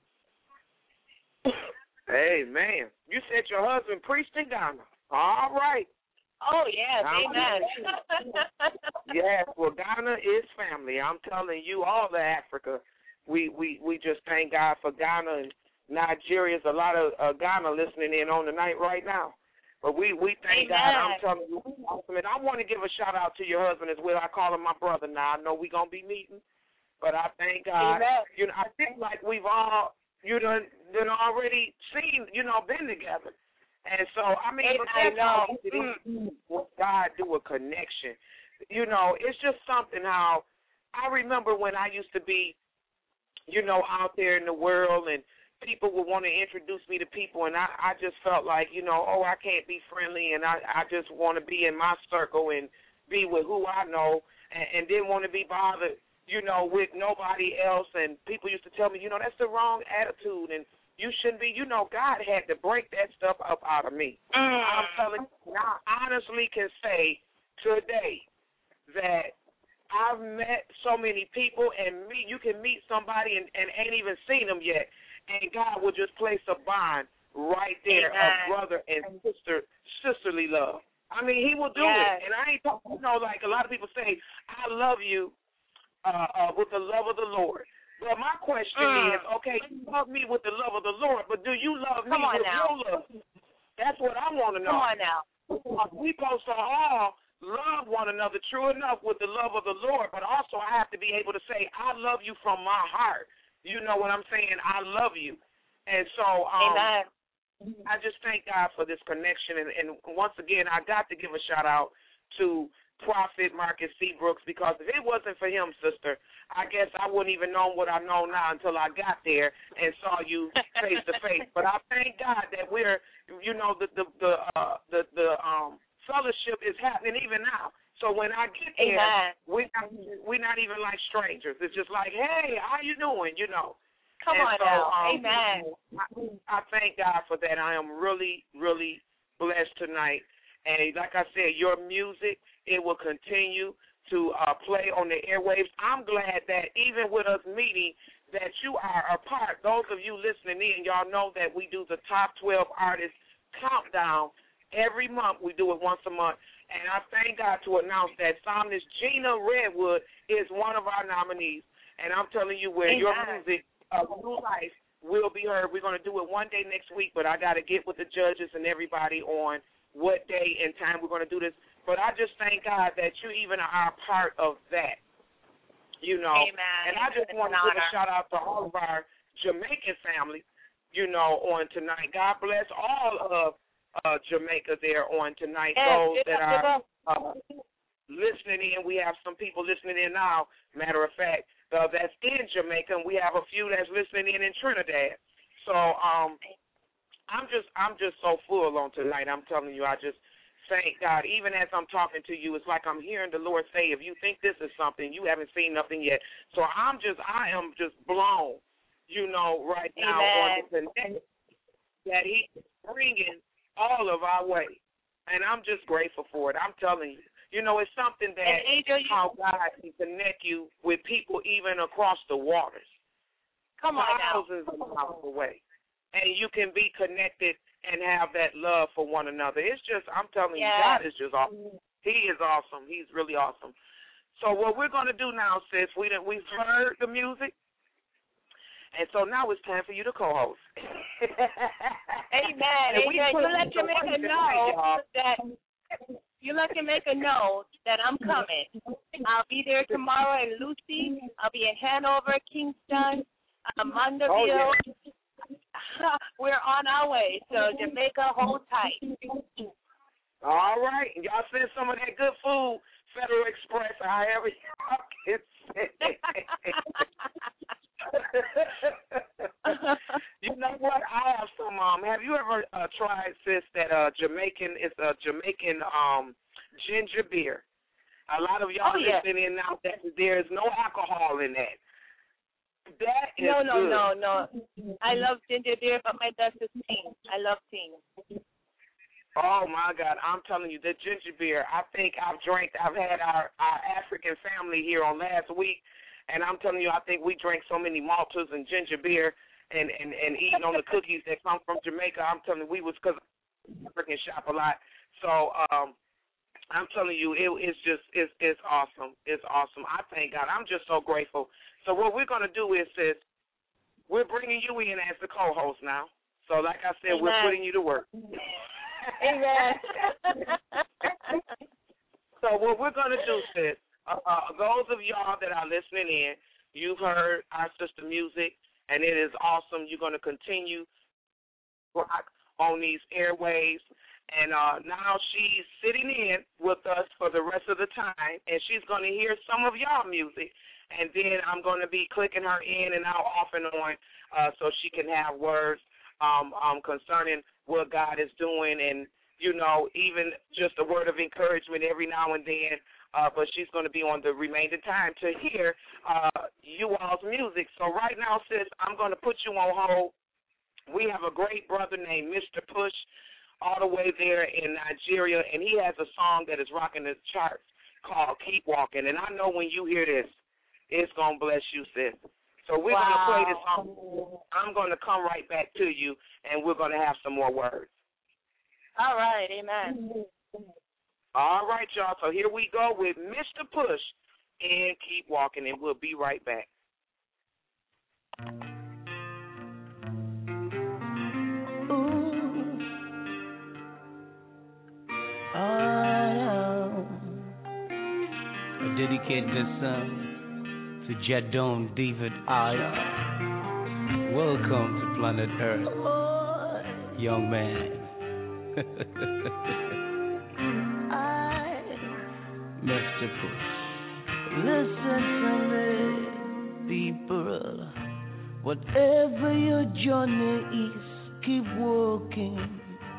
Speaker 5: Hey, man. You said your husband preached in Ghana. All right.
Speaker 6: Oh, yes. Amen.
Speaker 5: Yes, well, Ghana is family. I'm telling you, all of Africa, we, we, we just thank God for Ghana and Nigeria. There's a lot of uh, Ghana listening in on the night right now. But we, we thank
Speaker 6: Amen.
Speaker 5: God. I'm telling you, awesome. And I want to give a shout-out to your husband as well. I call him my brother now. I know we're going to be meeting, but I thank God.
Speaker 6: Amen.
Speaker 5: You know, I think like we've all, you know, done already seen, you know, been together. And so, I mean, but
Speaker 6: I
Speaker 5: that's how
Speaker 6: know.
Speaker 5: it is when God do a connection. You know, it's just something how I remember when I used to be you know, out there in the world, and people would want to introduce me to people, and I, I just felt like, you know, oh, I can't be friendly, and I, I just want to be in my circle and be with who I know, and, and didn't want to be bothered, you know, with nobody else. And people used to tell me, you know, that's the wrong attitude, and you shouldn't be. You know, God had to break that stuff up out of me. Mm. I'm telling you, I honestly can say today that I've met so many people, and meet, you can meet somebody and, and ain't even seen them yet, and God will just place a bond right there Amen. Of brother and sister, sisterly love. I mean, he will do yes. it. And I ain't talking, you know, like a lot of people say, I love you uh, uh, with the love of the Lord. But my question mm. is, okay, you love me with the love of the Lord, but do you love
Speaker 6: Come
Speaker 5: me with
Speaker 6: now.
Speaker 5: your love? That's what I want to know.
Speaker 6: Come on now.
Speaker 5: We supposed to all love one another true enough with the love of the Lord, but also I have to be able to say, I love you from my heart. You know what I'm saying? I love you. And so um,
Speaker 6: Amen.
Speaker 5: I just thank God for this connection. And, and once again, I got to give a shout-out to Prophet Marcus C. Brooks, because if it wasn't for him, sister, I guess I wouldn't even know what I know now until I got there and saw you face to face. But I thank God that we're, you know, the the the uh, the, the um, fellowship is happening even now. So when I get there, Amen. we're not, we're not even like strangers. It's just like, hey, how you doing? You know.
Speaker 6: Come
Speaker 5: and
Speaker 6: on
Speaker 5: so,
Speaker 6: now.
Speaker 5: Um,
Speaker 6: Amen.
Speaker 5: I, I thank God for that. I am really, really blessed tonight. And like I said, your music, it will continue to uh, play on the airwaves. I'm glad that even with us meeting, that you are a part. Those of you listening in, y'all know that we do the top twelve artists countdown every month. We do it once a month. And I thank God to announce that psalmist Gina Redwood is one of our nominees. And I'm telling you, where Amen. Your music, uh, New Life, will be heard. We're going to do it one day next week, but I got to get with the judges and everybody on what day and time we're going to do this. But I just thank God that you even are a part of that, you know.
Speaker 6: Amen.
Speaker 5: And I just want to give a shout-out to all of our Jamaican family, you know, on tonight. God bless all of uh, Jamaica there on tonight.
Speaker 6: Yes,
Speaker 5: those that
Speaker 6: up,
Speaker 5: are uh, listening in. We have some people listening in now, matter of fact, uh, that's in Jamaica, and we have a few that's listening in in Trinidad. So, um, I'm just I'm just so full on tonight. I'm telling you, I just thank God. Even as I'm talking to you, it's like I'm hearing the Lord say, if you think this is something, you haven't seen nothing yet. So I'm just, I am just blown, you know, right now
Speaker 6: Amen.
Speaker 5: on the connection that He's bringing all of our way. And I'm just grateful for it. I'm telling you. You know, it's something that
Speaker 6: Angel, you,
Speaker 5: how God can connect you with people even across the waters.
Speaker 6: Come on
Speaker 5: thousands
Speaker 6: now.
Speaker 5: of miles away. And you can be connected and have that love for one another. It's just, I'm telling
Speaker 6: yes.
Speaker 5: you, God is just awesome. He is awesome. He's really awesome. So what we're going to do now, sis, we done, we've heard the music, and so now it's time for you to co-host.
Speaker 6: Amen. Amen. You let Jamaica know that you let Jamaica know that I'm coming. I'll be there tomorrow in Lucy. I'll be in Hanover, Kingston, uh, Mandeville.
Speaker 5: Oh, yeah.
Speaker 6: We're on our way, so Jamaica, hold tight.
Speaker 5: All right. Y'all send some of that good food, Federal Express, or however y'all can say. You know what? I have some, um, have you ever uh, tried, sis, that uh, Jamaican, it's a Jamaican um, ginger beer? A lot of y'all
Speaker 6: oh, yeah.
Speaker 5: listening in now, that there is no alcohol in that. That is
Speaker 6: no, no,
Speaker 5: good.
Speaker 6: no, no. I love ginger beer, but my best is tea. I love tea.
Speaker 5: Oh, my God. I'm telling you, the ginger beer, I think I've drank, I've had our, our African family here on last week, and I'm telling you, I think we drank so many Maltas and ginger beer and, and, and eating on the cookies that come from Jamaica. I'm telling you, we was, because I freaking shop a lot. So, um, I'm telling you, it, it's just, it's, it's awesome. It's awesome. I thank God. I'm just so grateful. So what we're going to do is, sis, we're bringing you in as the co-host now. So like I said,
Speaker 6: Amen.
Speaker 5: We're putting you to work.
Speaker 6: Amen.
Speaker 5: So what we're going to do, sis, uh, uh, those of y'all that are listening in, you've heard our sister music, and it is awesome. You're going to continue rock on these airwaves. And uh, now she's sitting in with us for the rest of the time, and she's going to hear some of y'all music. and then I'm going to be clicking her in and out off and on uh, so she can have words um, um, concerning what God is doing and, you know, even just a word of encouragement every now and then. Uh, but she's going to be on the remaining time to hear uh, you all's music. So right now, sis, I'm going to put you on hold. We have a great brother named Mister Push all the way there in Nigeria, and he has a song that is rocking the charts called Keep Walking. And I know when you hear this, it's going to bless you, sis. So we're
Speaker 6: wow.
Speaker 5: going to play this song. I'm going to come right back to you, and we're going to have some more words.
Speaker 6: All right, amen.
Speaker 5: All right, y'all. So here we go with Mister Push and Keep Walking, and we'll be right back.
Speaker 7: I dedicate this song to Jadon David Aya. Welcome to planet Earth, young man. Mister Push. Listen to me, people. Whatever your journey is, keep walking.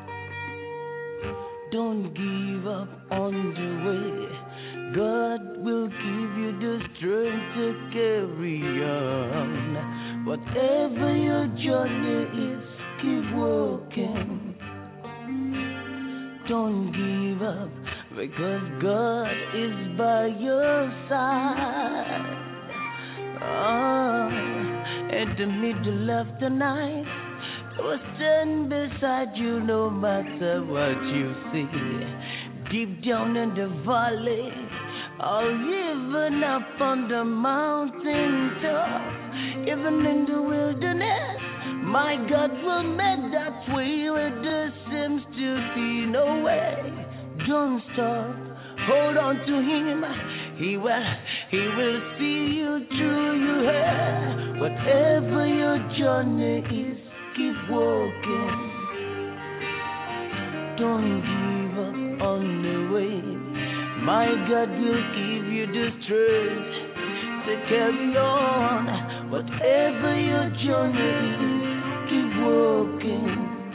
Speaker 7: Don't give up on the way. God will give you the strength to carry on. Whatever your journey is, keep walking. Don't give up, because God is by your side. Oh, in the middle of the night, I will stand beside you no matter what you see. Deep down in the valley, or even up on the mountain top, even in the wilderness, my God will make that way where there seems to be no way. Don't stop, hold on to Him. He will, He will see you through your hair. Whatever your journey is, keep walking. Don't give up on the way. My God will give you the strength to carry on. Whatever your journey is, keep walking.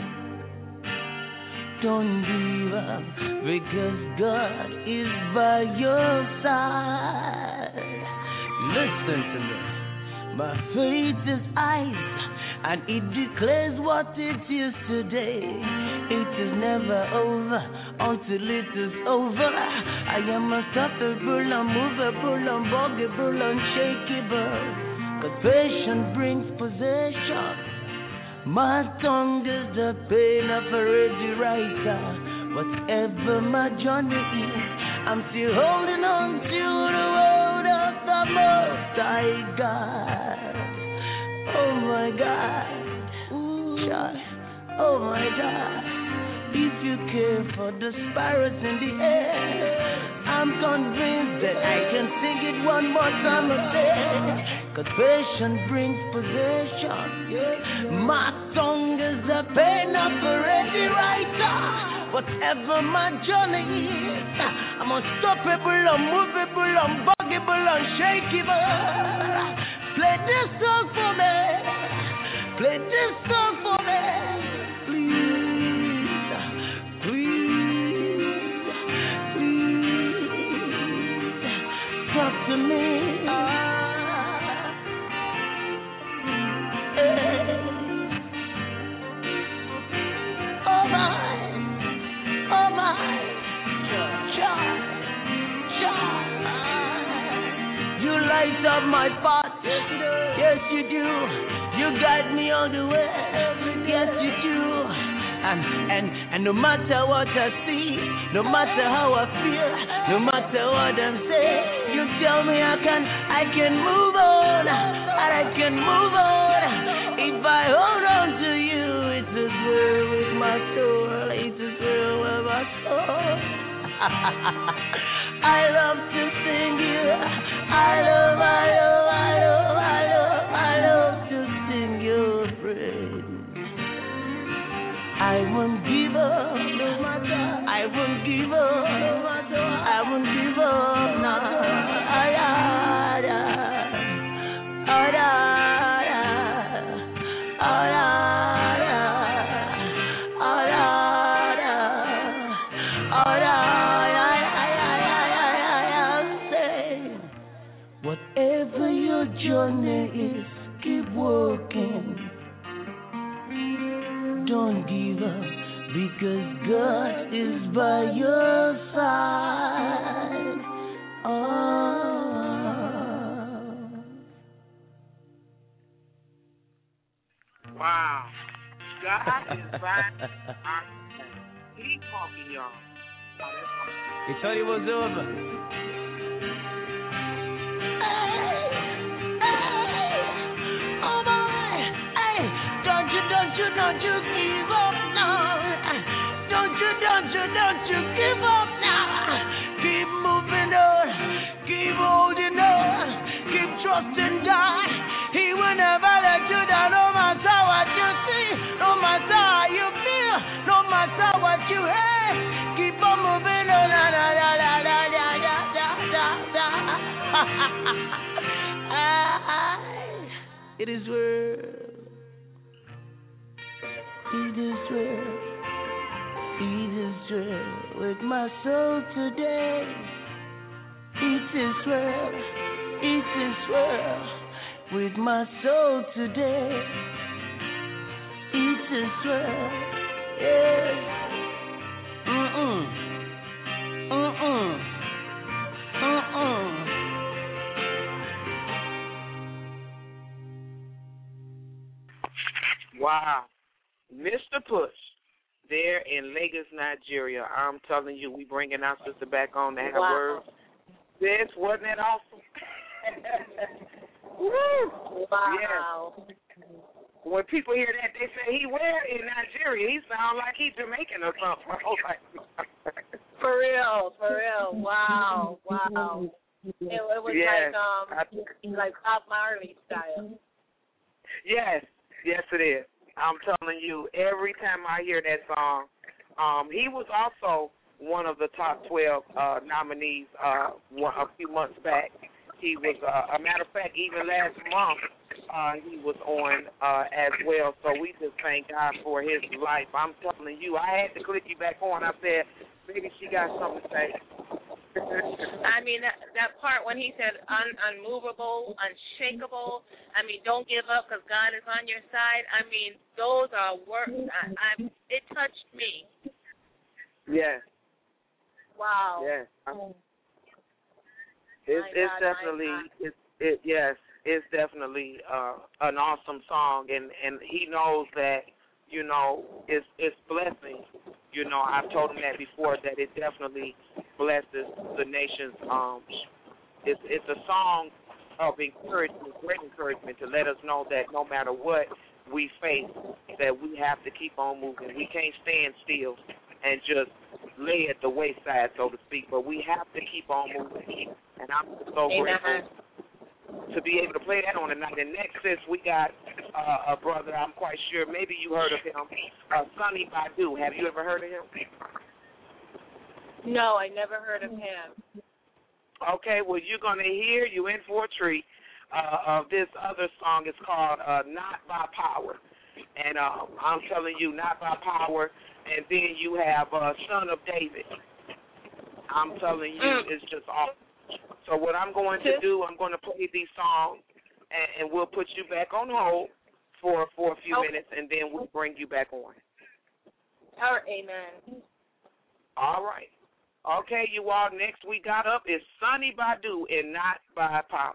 Speaker 7: Don't give up, because God is by your side. Listen to me. My faith is eyes, and it declares what it is today. It is never over until it is over. I am unstoppable, unmovable, unbuggable, unshakable. Cause patience brings possession. My tongue is the pain of a ready writer. Whatever my journey is, I'm still holding on to the word of the Most High God. Oh my God, child. Oh my God, if you care for the sparrows in the air, I'm convinced that I can sing it one more time again. Cause patience brings possession. My tongue is the pen of a ready writer. Whatever my journey is, I'm unstoppable, unmovable, unbuggable, unshakable. Play this song for me. Play this song for me. Please, please, please, talk to me. Oh my, oh my, child, child. You light up my path, yes you do. You guide me all the way, yes you do. And and and no matter what I see, no matter how I feel, no matter what I'm saying, you tell me I can, I can move on, and I can move on. If I hold on to you, it is well with my soul, it is well with my soul. I love to sing you, I love, I love, I love, I love, I love to sing your praise. I won't give up, no matter, I won't give up, no matter, I won't give up now. I, I, I, don't give up, because God is by your side. Oh.
Speaker 5: Wow. God is by our side. Keep talking, y'all. Oh, that's awesome.
Speaker 7: You thought it was over. Don't you, don't you, don't you give up now. Don't you, don't you, don't you give up now. Keep moving on, keep holding on, keep trusting God. He will never let you down, no matter what you see, no matter how you feel, no matter what you hate. Keep on moving on, da da da da da da da da da. It is well. It is well, it is well with my soul today. It is well, it is well with my soul today. It is well, yes. Mm-mm, mm-mm, mm-mm.
Speaker 5: Wow. Mister Push, there in Lagos, Nigeria. I'm telling you, we bringing our sister back on to have
Speaker 6: Wow.
Speaker 5: words. This, wasn't that awesome? Woo!
Speaker 6: Wow.
Speaker 5: Yes. When people hear that, they say, he where in Nigeria? He sound like he's Jamaican or something.
Speaker 6: For real, for real. Wow, wow. It, it was
Speaker 5: Yes.
Speaker 6: like um
Speaker 5: I-
Speaker 6: like Bob Marley style.
Speaker 5: Yes, yes it is. I'm telling you, every time I hear that song, um, he was also one of the top twelve uh, nominees uh, one, a few months back. He was, uh, a matter of fact, even last month, uh, he was on uh, as well. So we just thank God for his life. I'm telling you, I had to click you back on. I said, maybe she got something to say.
Speaker 6: I mean, that, that part when he said un, unmovable, unshakable, I mean, don't give up because God is on your side. I mean, those are words. I, I, it touched me.
Speaker 5: Yes.
Speaker 6: Wow.
Speaker 5: Yes.
Speaker 6: Oh.
Speaker 5: It's,
Speaker 6: My
Speaker 5: it's
Speaker 6: God,
Speaker 5: definitely,
Speaker 6: my God.
Speaker 5: it's, it, yes, it's definitely uh, an awesome song, and, and he knows that, you know, it's, it's blessing. You know, I've told him that before, that it definitely blesses the nation's. Um, it's, it's a song of encouragement, great encouragement, to let us know that no matter what we face, that we have to keep on moving. We can't stand still and just lay at the wayside, so to speak, but we have to keep on moving. And I'm so
Speaker 6: Amen.
Speaker 5: grateful to be able to play that on tonight. And next, sis, we got uh, a brother, I'm quite sure, maybe you heard of him, uh, Sonny Badu. Have you ever heard of him?
Speaker 6: No, I never heard of him.
Speaker 5: Okay, well, you're going to hear, you in for a treat, uh, of this other song. It's called uh, Not By Power. And uh, I'm telling you, Not By Power. And then you have uh, Son of David. I'm telling you,
Speaker 6: Mm.
Speaker 5: it's just awesome. So what I'm going to do, I'm going to play these songs, and, and we'll put you back on hold for for a few
Speaker 6: Okay.
Speaker 5: minutes, and then we'll bring you back on.
Speaker 6: All right, amen.
Speaker 5: All right. Okay, you all, next we got up is Sonny Badu and Not By Power.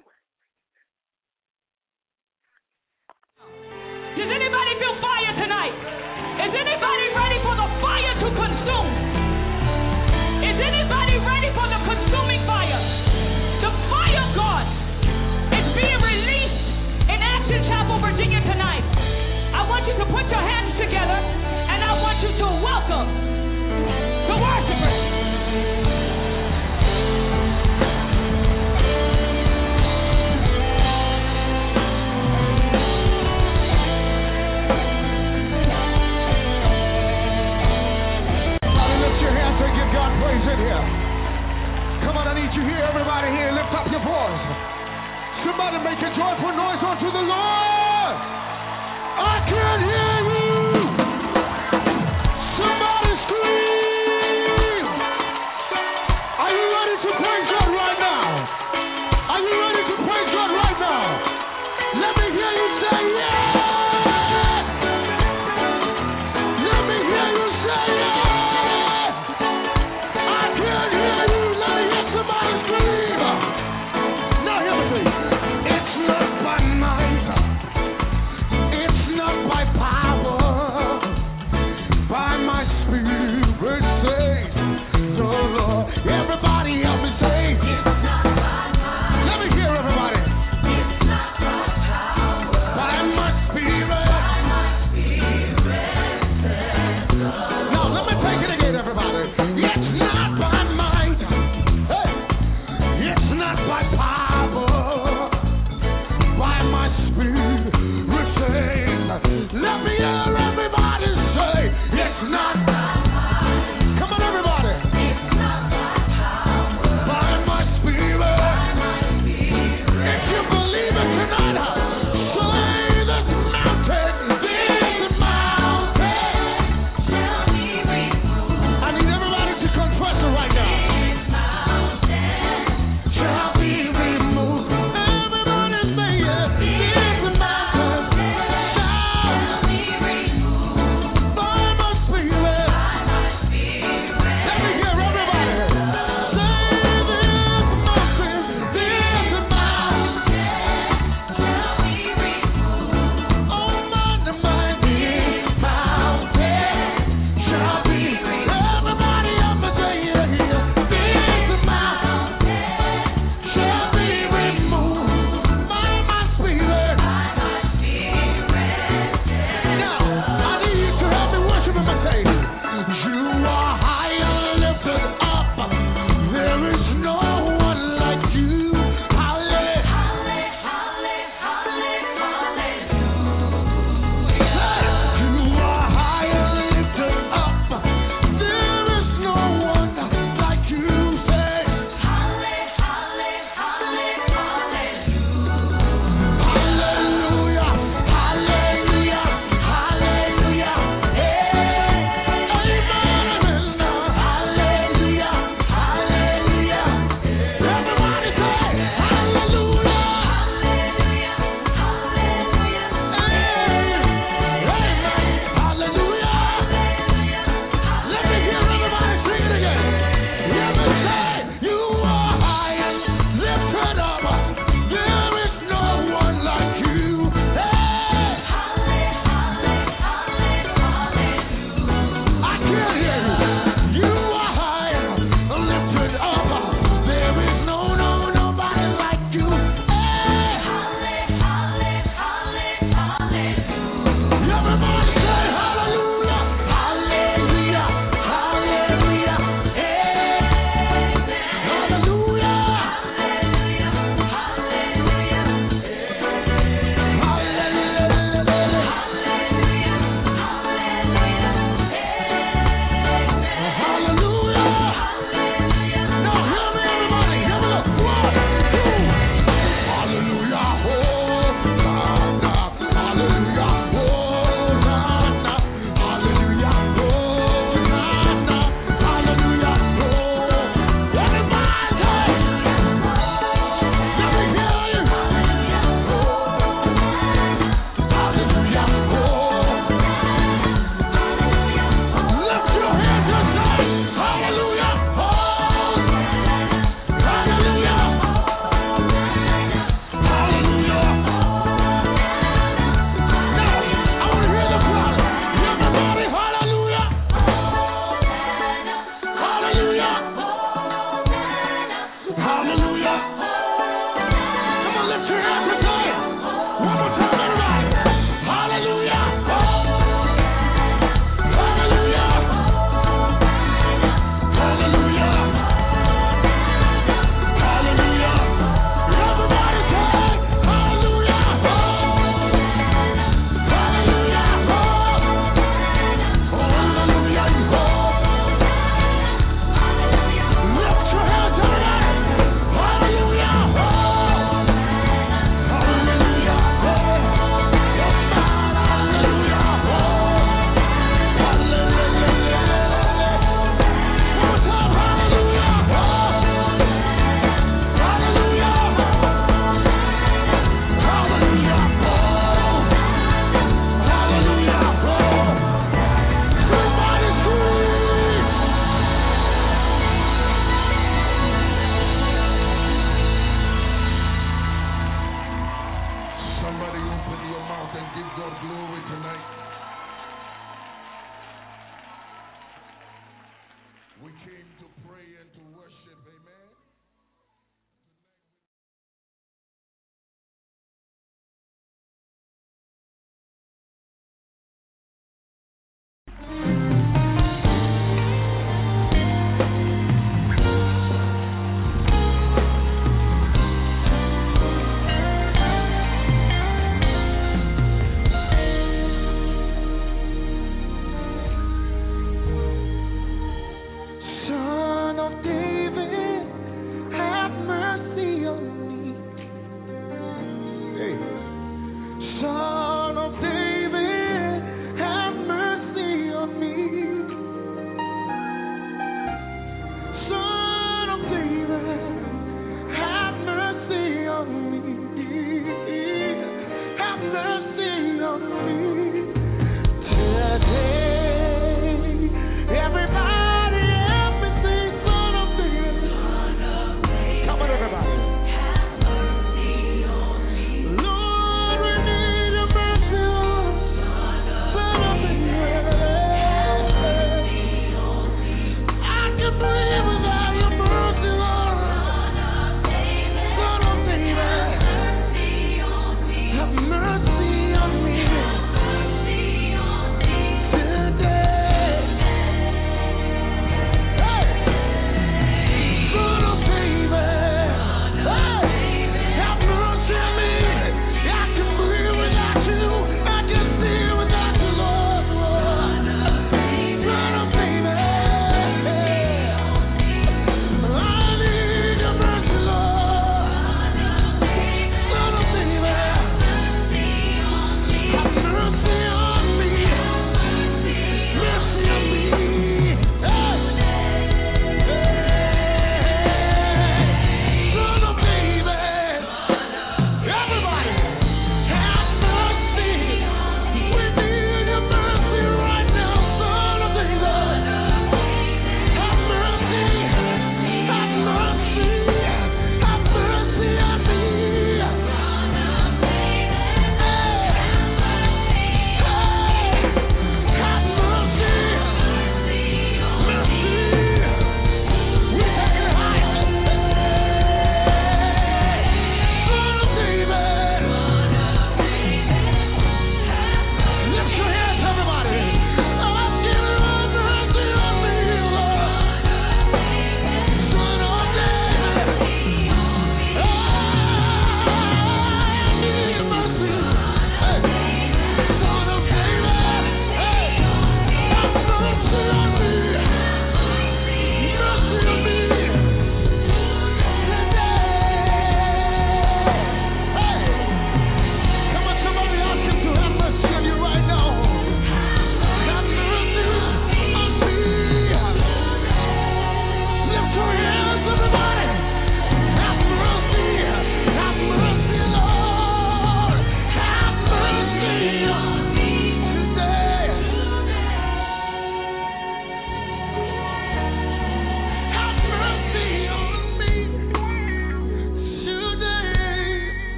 Speaker 2: Does anybody feel fire tonight? Is anybody ready for the fire to consume? Is anybody ready for the consuming fire? The fire of God is being released in Action Chapel, Virginia tonight. I want you to put your hands together, and I want you to welcome the worshipers.
Speaker 3: Praise in here. Come on, I need you here. Everybody here, lift up your voice. Somebody make a joyful noise unto the Lord. I can't hear you. Somebody scream. Are you ready to praise God right now? Are you ready to praise God right now? Let me hear you say yeah. pray and to worship. Amen. Son of David,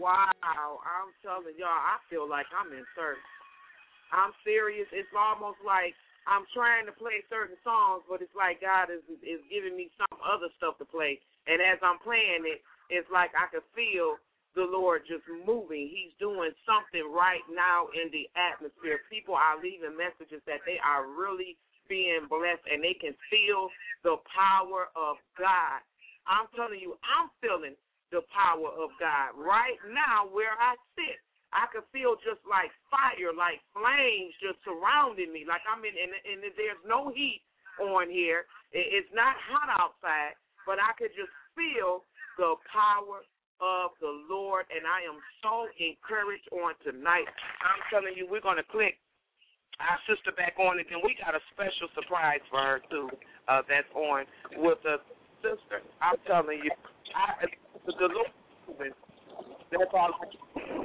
Speaker 5: Wow, I'm telling y'all, I feel like I'm in church. I'm serious. It's almost like I'm trying to play certain songs, but it's like God is is giving me some other stuff to play. And as I'm playing it, it's like I can feel the Lord just moving. He's doing something right now in the atmosphere. People are leaving messages that they are really being blessed, and they can feel the power of God. I'm telling you, I'm feeling the power of God right now where I sit. I can feel just like fire, like flames just surrounding me. Like I'm in, and, and there's no heat on here. It's not hot outside, but I could just feel the power of the Lord, and I am so encouraged on tonight. I'm telling you, we're going to click our sister back on, and then we got a special surprise for her, too, uh, that's on with us. Sister, I'm telling you, I, the Lord, that's all I can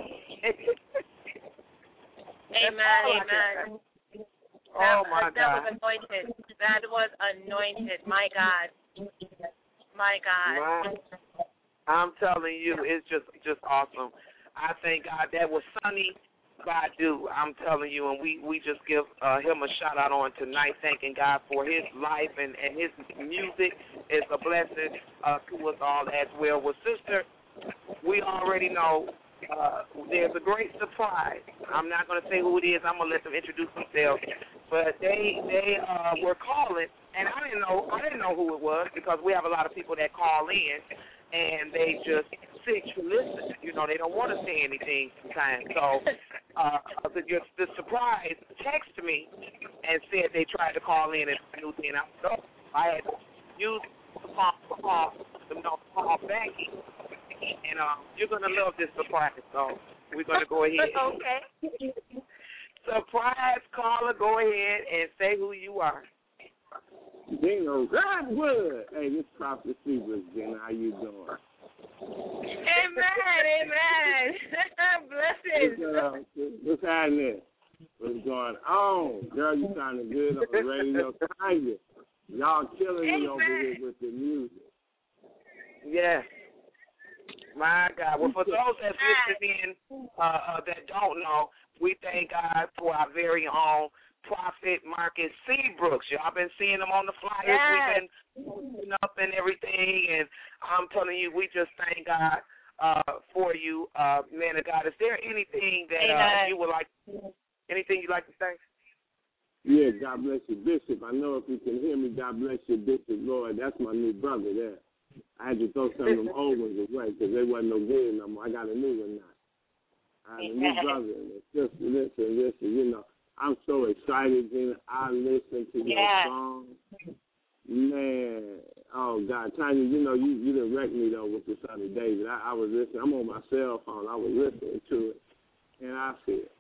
Speaker 6: Amen, amen.
Speaker 5: Oh,
Speaker 6: that,
Speaker 5: my
Speaker 6: that
Speaker 5: God.
Speaker 6: was anointed. That was anointed. My God. My God.
Speaker 5: Wow. I'm telling you, it's just just awesome. I thank God that was Sonny Badu. I'm telling you, and we, we just give uh, him a shout out on tonight, thanking God for his life and, and his music is a blessing uh, to us all as well. Well, sister, we already know uh, there's a great surprise. I'm not going to say who it is. I'm going to let them introduce themselves. But they they uh, were calling, and I didn't know I didn't know who it was because we have a lot of people that call in, and they just sit to listen. You know, they don't want to say anything sometimes. So uh, the, the surprise texted me and said they tried to call in and I knew then I was up. I had used the phone to call them know call back. And um, you're going to love this surprise, so we're going to go ahead.
Speaker 6: Okay.
Speaker 5: Surprise caller, go ahead and say who you are.
Speaker 8: Dino Godwood. Hey, this Prophet Secrets, Dino. How you doing?
Speaker 6: Amen, amen. Blessings.
Speaker 8: What's, uh, what's happening? What's going on? Girl, you sounding good on the radio. Tanya, y'all killing me
Speaker 6: Amen.
Speaker 8: over here with the music.
Speaker 5: Yes. My God. Well, for those that listening in uh, uh, that don't know, we thank God for our very own Prophet Marcus Seabrooks. Y'all been seeing him on the flyers.
Speaker 6: Yes.
Speaker 5: We've been putting up and everything, and I'm telling you, we just thank God uh, for you, uh, man of God. Is there anything that uh, you would like, anything you'd like to say?
Speaker 8: Yeah, God bless you, Bishop. I know if you can hear me, God bless you, Bishop Lloyd. That's my new brother there. I had to throw some of them old ones away because they wasn't no good no more. I got a new one now. I have a new brother, and it's just this and this, and you know, I'm so excited, Gina. I listen to your
Speaker 6: Yeah.
Speaker 8: song. Man, oh, God. Tanya, you know, you, you done wrecked me, though, with the Son of David. I, I was listening. I'm on my cell phone. I was listening to it, and I said,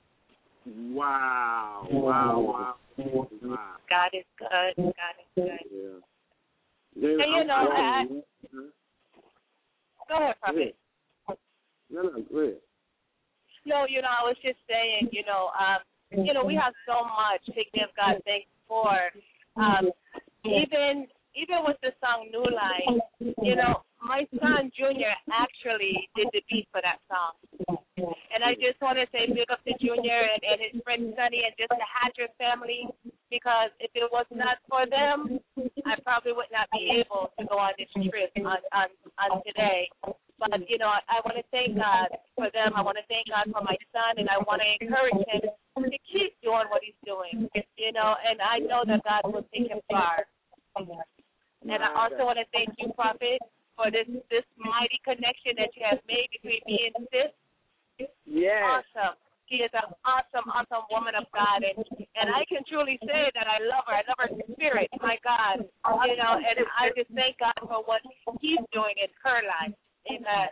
Speaker 8: wow, wow, wow, wow.
Speaker 6: God is good. God is good.
Speaker 8: Yeah. Then
Speaker 6: And you
Speaker 8: I'm
Speaker 6: know, I,
Speaker 8: calling you.
Speaker 6: go ahead, Prophet.
Speaker 8: No, no, go ahead.
Speaker 6: No, you know, I was just saying, you know, um, you know, we have so much to give God thanks for. Um, even even with the song New Line, you know, my son Junior actually did the beat for that song. And I just want to say big up to Junior and, and his friend Sonny and just the Hatcher family, because if it was not for them, I probably would not be able to go on this trip on, on, on today. But, you know, I, I want to thank God for them. I want to thank God for my son, and I want to encourage him to keep doing what he's doing, you know, and I know that God will take him far. And I also want to thank you, Prophet, for this, this mighty connection that you have made between me and Sis.
Speaker 5: Yes.
Speaker 6: Awesome. She is an awesome, awesome woman of God, and and I can truly say that I love her. I love her spirit, my God, you know, and I just thank God for what he's doing in her life. Amen.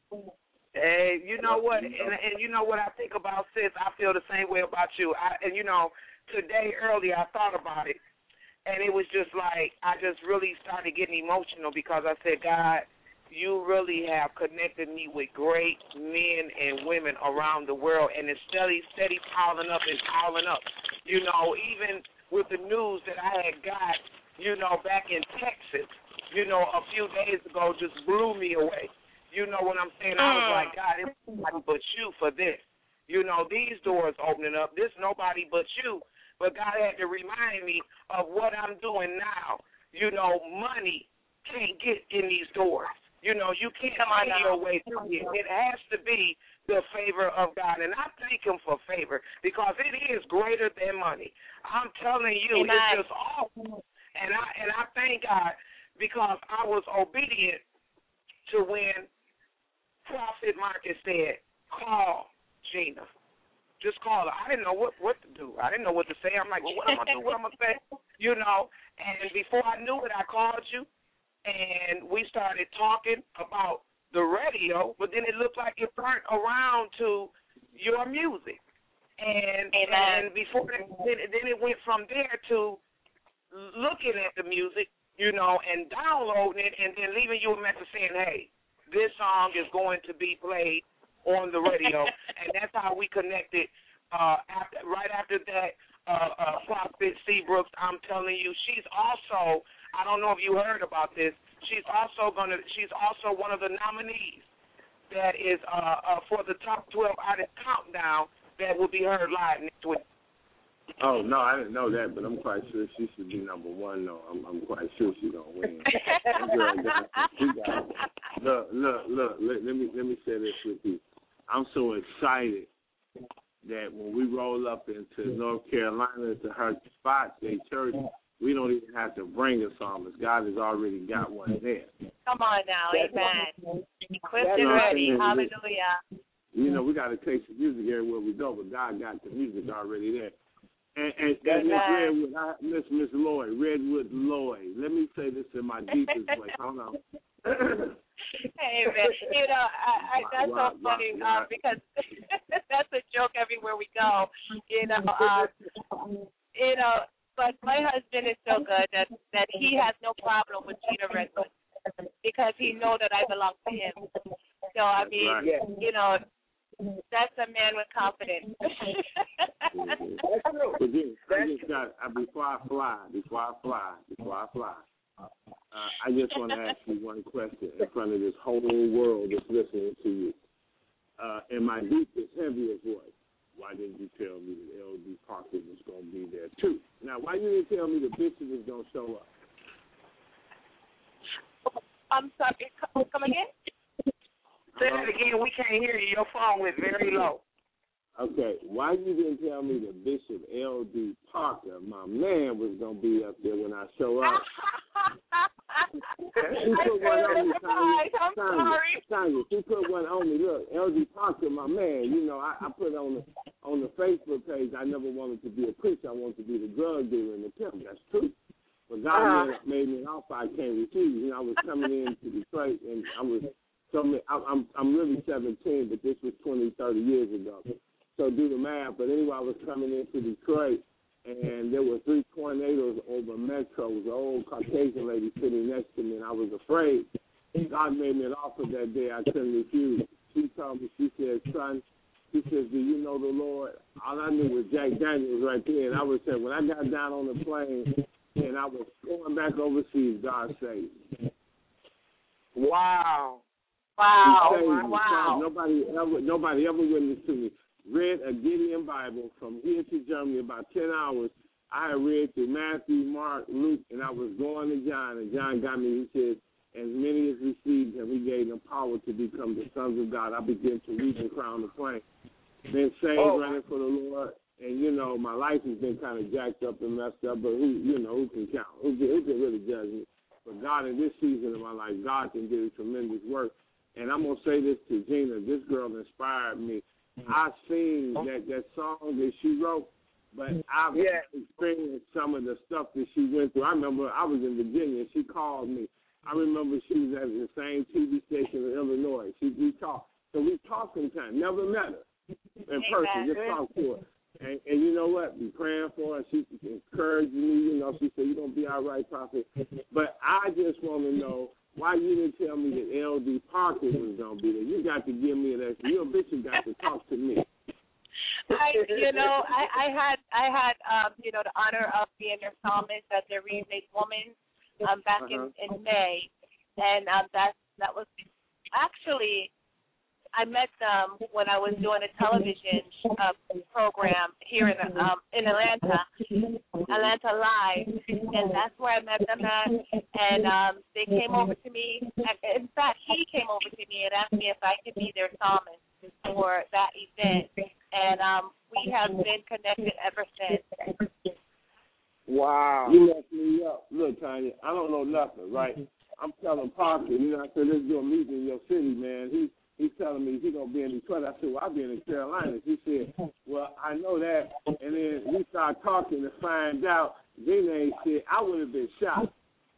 Speaker 5: Hey, you know what, and, and you know what I think about, Sis? I feel the same way about you. I, and, you know, today earlier I thought about it, and it was just like I just really started getting emotional because I said, God, you really have connected me with great men and women around the world, and it's steady, steady piling up and piling up. You know, even with the news that I had got, you know, back in Texas, you know, a few days ago just blew me away. You know what I'm saying? I was like, God, it's nobody but you for this. You know, these doors opening up. This nobody but you. But God had to remind me of what I'm doing now. You know, money can't get in these doors. You know, you can't pay your way through it. It has to be the favor of God. And I thank him for favor because it is greater than money. I'm telling you, Amen. It's just awesome. And I, and I thank God because I was obedient to when Prophet Marcus said, call Gina. Just call her. I didn't know what, what to do. I didn't know what to say. I'm like, well, what am I going to do? What am I going to say? You know, and before I knew it, I called you, and we started talking about the radio, but then it looked like it turned around to your music. And, and before that, then, then it went from there to looking at the music, you know, and downloading it and then leaving you a message saying, hey, this song is going to be played on the radio, and that's how we connected. Uh, after, right after that, uh, uh, Prophet C. Brooks, I'm telling you, she's also. I don't know if you heard about this. She's also gonna. She's also one of the nominees that is uh, uh, for the top twelve artist countdown that will be heard live next week.
Speaker 8: Oh no, I didn't know that, but I'm quite sure she should be number one. No, I'm, I'm quite sure she's gonna win. Look, look, look. Let, let me let me say this with you. I'm so excited that when we roll up into North Carolina to her spot, their church, we don't even have to bring a psalmist. God has already got one there.
Speaker 6: Come on now, amen. Equipped and ready, hallelujah.
Speaker 8: You know, we got to take some music everywhere we go, but God got the music already there. And, and, and Miss Redwood, I, Miss Miss Lloyd, Redwood Lloyd. Let me say this in my deepest voice. Hold on.
Speaker 6: Hey man, you know, I, I, that's so funny uh, because that's a joke everywhere we go. You know, uh, you know. But my husband is so good that that he has no problem with Gina Redwood because he knows that I belong to him. So I mean, right. you know. That's a man with confidence.
Speaker 8: mm-hmm. That's true. But then, I just got, uh, before I fly, before I fly, before I fly, uh, I just want to ask you one question in front of this whole world that's listening to you. Uh, in my deepest, heaviest voice, why didn't you tell me that L D Parker was going to be there too? Now, why you didn't tell me the bishop was going to show up?
Speaker 6: I'm sorry, come, come again?
Speaker 5: Say that again. We can't hear you. Your phone went very low.
Speaker 8: Okay. Why you didn't tell me that Bishop L D Parker, my man, was going to be up there when I show up? She put one on me, Tanya.
Speaker 6: I'm sorry.
Speaker 8: Tanya, she put one on me. Look, L D Parker, my man. You know, I, I put on the on the Facebook page, I never wanted to be a preacher. I wanted to be the drug dealer and the pimp. That's true. But God uh-huh. made me an offer I can't refuse. You know, I was coming into Detroit, and I was so I'm I'm really seventeen, but this was twenty, thirty years ago. So do the math. But anyway, I was coming into Detroit, and there were three tornadoes over Metro. There was an old Caucasian lady sitting next to me, and I was afraid. God made me an offer that day I couldn't refuse. She told me, she said, son, she says, do you know the Lord? All I knew was Jack Daniels right there. And I was saying, when I got down on the plane and I was going back overseas, God saved me.
Speaker 5: Wow.
Speaker 6: Wow.
Speaker 8: Wow. Nobody ever, nobody ever witnessed to me. Read a Gideon Bible from here to Germany, about ten hours. I had read through Matthew, Mark, Luke, and I was going to John, and John got me. He said, as many as received him, he gave them power to become the sons of God. I began to reap and crown the flame. Been saved, oh. running for the Lord, and, you know, my life has been kind of jacked up and messed up, but who, you know, who can count? Who can, who can really judge me? But God, in this season of my life, God can do tremendous work. And I'm going to say this to Gina. This girl inspired me. I seen that, that song that she wrote, but I've yeah. experienced some of the stuff that she went through. I remember I was in Virginia, and she called me. I remember she was at the same T V station in Illinois. She, we talked. So we talked sometimes. Never met her in person. Just talked to her. And, and you know what? We praying for her. She encouraged me. You know, she said, you're going to be all right, Prophet. But I just want to know why you didn't tell me that L D Parker was going to be there. You got to give me an explanation. Your bishop got to talk to me.
Speaker 6: I, you know, I, I had, I had, um, you know, the honor of being their psalmist at the Remake Woman um, back uh-huh. in, in May, and um, that that was actually, I met them when I was doing a television uh, program here in um, in Atlanta, Atlanta Live, and that's where I met them at. And um, they came over to me. In fact, he came over to me and asked me if I could be their psalmist for that event. And um, we have been connected ever since.
Speaker 8: Wow. You messed me up. Look, Tanya, I don't know nothing, right? I'm telling Parker, you know, I said, let's do a meeting in your city, man. He He's telling me he's going to be in Detroit. I said, well, I'll be in the Carolinas. He said, well, I know that. And then we started talking to find out. Gina said, I would have been shocked.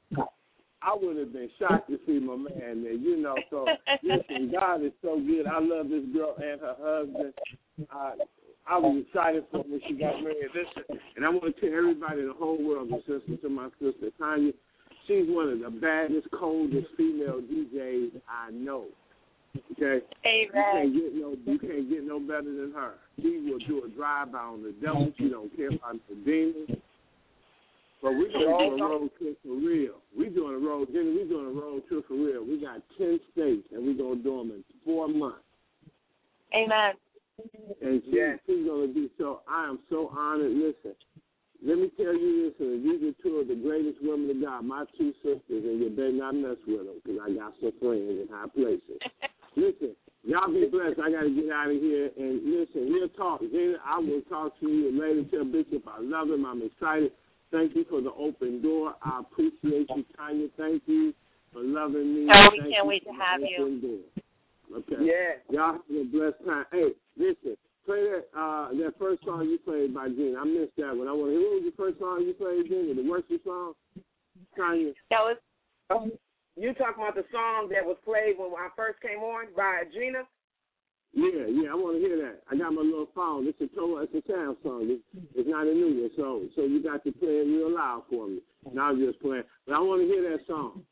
Speaker 8: I would have been shocked to see my man there, you know. So, listen, God is so good. I love this girl and her husband. Uh, I was excited for when she got married. Listen, and I want to tell everybody in the whole world that's listening to my sister, Tanya, she's one of the baddest, coldest female D Js I know. Okay?
Speaker 6: Amen.
Speaker 8: You can't get no you can't get no better than her. She will do a drive by on the devil. She don't care about the demons. But we're going to do a road trip for real. We're doing a road Jenny, we're doing a road trip for real. We got ten states and we're gonna do them in four months.
Speaker 6: Amen.
Speaker 8: And she, yeah. she's gonna be so I am so honored. Listen, let me tell you this, and these are two of the greatest women of God, my two sisters, and you better not mess with them because I got some friends in high places. Listen, y'all be blessed. I got to get out of here. And listen, we'll talk. Gina, I will talk to you later. Tell Bishop I love him. I'm excited. Thank you for the open door. I appreciate you, Tanya. Thank you for loving me.
Speaker 6: Oh, we
Speaker 8: Thank
Speaker 6: can't
Speaker 8: you
Speaker 6: wait to have you.
Speaker 8: Door. Okay. Yeah. Y'all have a blessed time. Hey, listen. Play that uh, that first song you played by Gina. I missed that one. I want to hear. What was the first song you played, Gina? The worship song? Tanya.
Speaker 6: That was.
Speaker 5: Um, you talking about the song that was played when I first came on by Gina?
Speaker 8: Yeah, yeah. I want to hear that. I got my little phone. It's a total. It's a sound song. It's, it's not a new one, so so you got to play it real loud for me. Now I'm just playing, but I want to hear that song.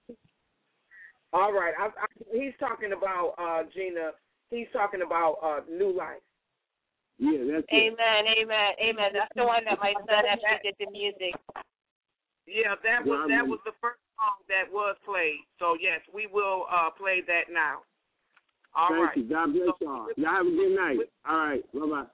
Speaker 5: All right. I, I, he's talking about uh, Gina. He's talking about uh, New Life.
Speaker 8: Yeah, that's it.
Speaker 6: Amen, amen, amen. That's the one that my son actually did the music.
Speaker 5: Yeah, that was that was the first song that was played. So yes, we will uh, play that now. All
Speaker 8: Thank
Speaker 5: right.
Speaker 8: you. God bless so, y'all. Y'all have a good night. All right. Bye bye.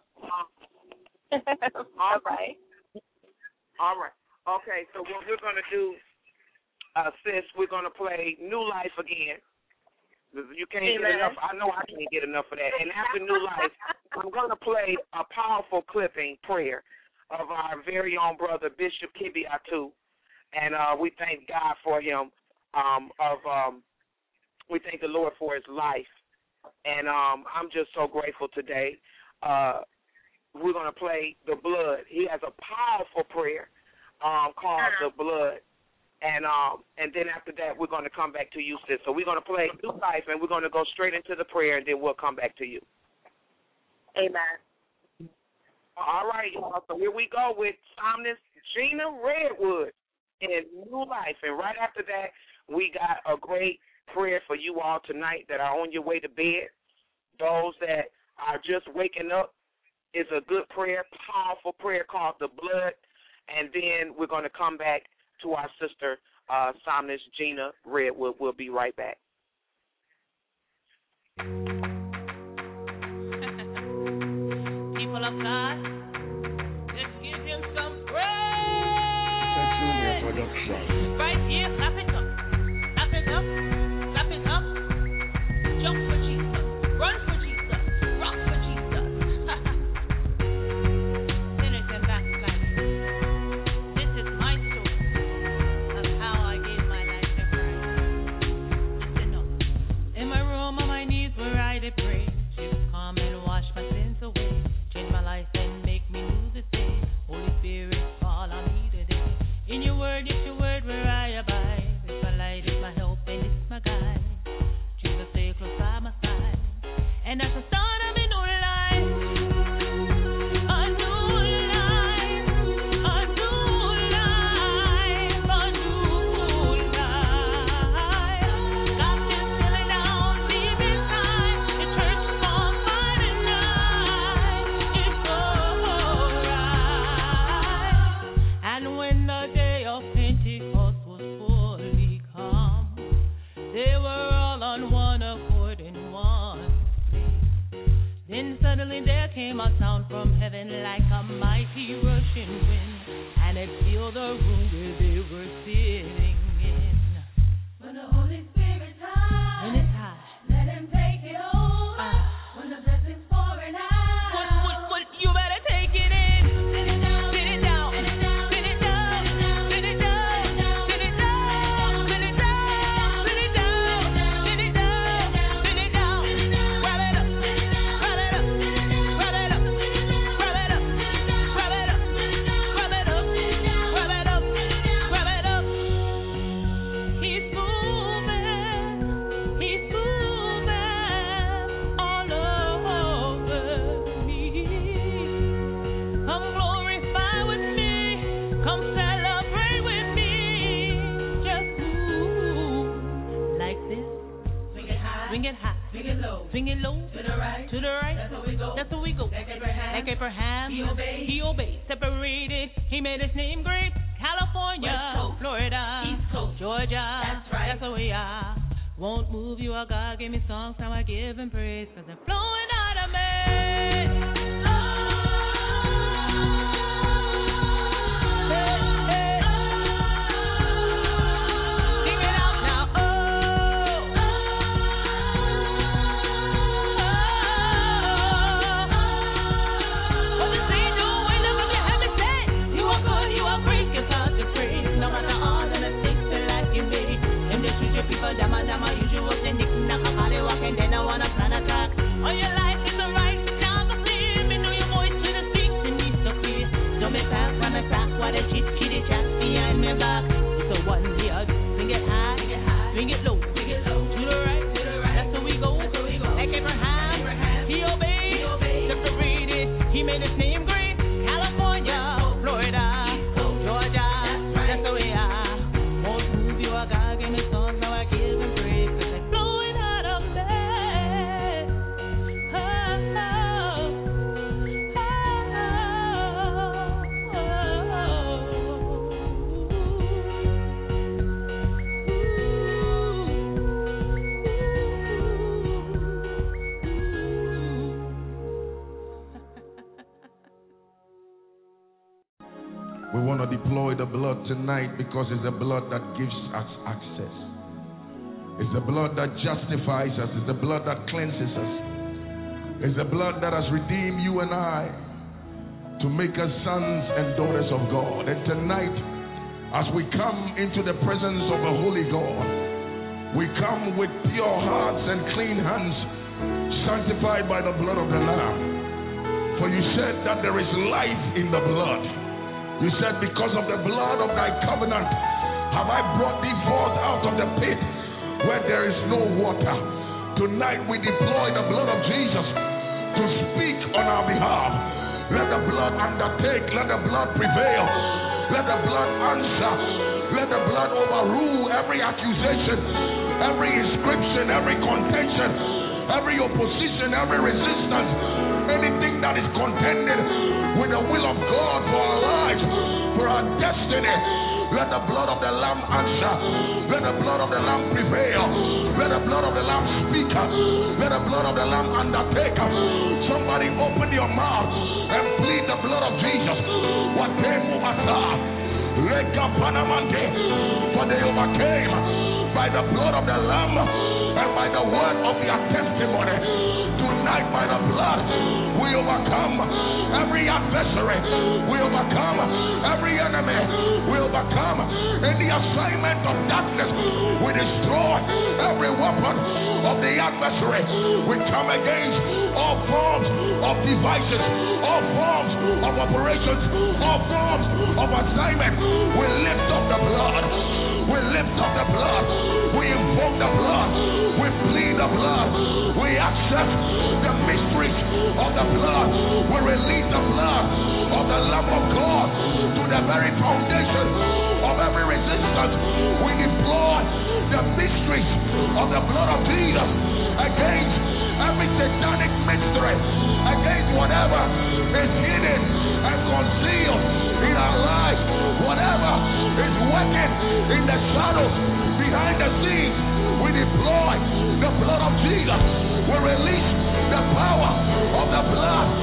Speaker 6: All right.
Speaker 5: All right. Okay. So what we're gonna do, uh, sis, we're gonna play New Life again. You can't Amen. Get enough. I know I can't get enough of that. And after New Life, I'm going to play a powerful clipping prayer of our very own brother, Bishop Kibiatu. And uh, we thank God for him. Um, of um, we thank the Lord for his life. And um, I'm just so grateful today. Uh, we're going to play The Blood. He has a powerful prayer um, called The Blood. And um, and then after that, we're going to come back to you, sis. So we're going to play New Life, and we're going to go straight into the prayer, and then we'll come back to you.
Speaker 6: Amen.
Speaker 5: All right, y'all. So here we go with Psalmist Gina Redwood in New Life. And right after that, we got a great prayer for you all tonight that are on your way to bed. Those that are just waking up, is a good prayer, powerful prayer called The Blood. And then we're going to come back to our sister, uh, Psalmist Gina Redwood. We'll be right back.
Speaker 2: People of God, let's give him some praise. Right here, clap it up, clap it up, clap it up. Jump for Jesus, run for Jesus, rock for Jesus. Sinners and backsliders. This is my story of how I gave my life to Christ. Listen up. In my room on my knees where I did pray. Jesus come and wash my sins away. Change my life and make came a sound from heaven like a mighty rushing wind, and it filled the room where they were sitting in.
Speaker 4: When the Holy Spirit's high,
Speaker 2: When it's high,
Speaker 4: let him take it over.
Speaker 2: ah,
Speaker 4: When the blessings pouring out,
Speaker 2: what, what, what, you better take it in.
Speaker 4: sit it down,
Speaker 2: Sit it down,
Speaker 4: sit it down,
Speaker 2: sit it down, sit it down, sit it down, sit it down, sit it down, sit it down, sit it down. Grab it up, grab it up, grab it up, grab it up, grab it up, grab it up, grab it up, grab it up. He's moving, he's moving all over me. Come glorify with me, come celebrate with me. Just move like this.
Speaker 4: swing it high,
Speaker 2: Swing it high,
Speaker 4: swing it low,
Speaker 2: swing it low,
Speaker 4: to the right,
Speaker 2: to the right.
Speaker 4: that's how we go.
Speaker 2: That's how we go.
Speaker 4: Like Abraham,
Speaker 2: Like Abraham,
Speaker 4: he obeyed.
Speaker 2: he obeyed, separated, he made his name great. California,
Speaker 4: West Coast,
Speaker 2: Florida,
Speaker 4: East Coast,
Speaker 2: Georgia,
Speaker 4: that's right.
Speaker 2: That's how we are. Won't move you, oh God, give me songs, now I give him praise, cause they're flowing out of me. Hey, hey. Sing it out now, oh. What you say, no, I love when you have me say, you are good, you are great, give God the praise, no matter all the mistakes that life you made. Them they treat your people, dama, dama, usual, they nick, knock, they walk, and then I wanna plan attack. All your life is a right, now the flame, and know your voice to the streets, and needs to clear. Don't make pass, run attack, while they cheat, kitty chat behind my back. It's a one year, swing it high, swing it high, swing it low, swing it low, to the right, to the right. That's how we go, that's how we go. Like Abraham, Abraham. He obeyed, he obeyed, separated, he made his name great. California, Florida, Georgia, that's how we are. Won't move you, I gotta give me songs, now I give him praise, cause they're flowing out of me. Oh,
Speaker 3: We want to deploy the blood tonight because it's the blood that gives us access. It's the blood that justifies us. It's the blood that cleanses us. It's the blood that has redeemed you and I to make us sons and daughters of God. And tonight, as we come into the presence of a holy God, we come with pure hearts and clean hands, sanctified by the blood of the Lamb. For you said that there is life in the blood. You said, because of the blood of thy covenant have I brought thee forth out of the pit where there is no water. Tonight we deploy the blood of Jesus to speak on our behalf. Let the blood undertake, let the blood prevail, let the blood answer, let the blood overrule every accusation, every inscription, every contention, every opposition, every resistance, anything that is contended with the will of God for our lives, for our destiny. Let the blood of the Lamb answer. Let the blood of the Lamb prevail. Let the blood of the Lamb speak. Let the blood of the Lamb undertake. Somebody open your mouth and plead the blood of Jesus. What they move us are. For they overcame by the blood of the Lamb and by the word of their testimony. Tonight, by the blood, we overcome every adversary. We overcome every enemy. We overcome any assignment of darkness. We destroy every weapon of the adversary. We come against all forms of devices, all forms of operations, all forms of assignment. We lift up the blood. We lift up the blood. We invoke the blood. We plead the blood. We accept the mysteries of the blood. We release the blood of the Lamb of God to the very foundation of every resistance. We deploy the mysteries of the blood of Jesus against every satanic mystery, against whatever is hidden and concealed in our lives, whatever is working in the shadows behind the scenes. We deploy the blood of Jesus. We release the power of the blood to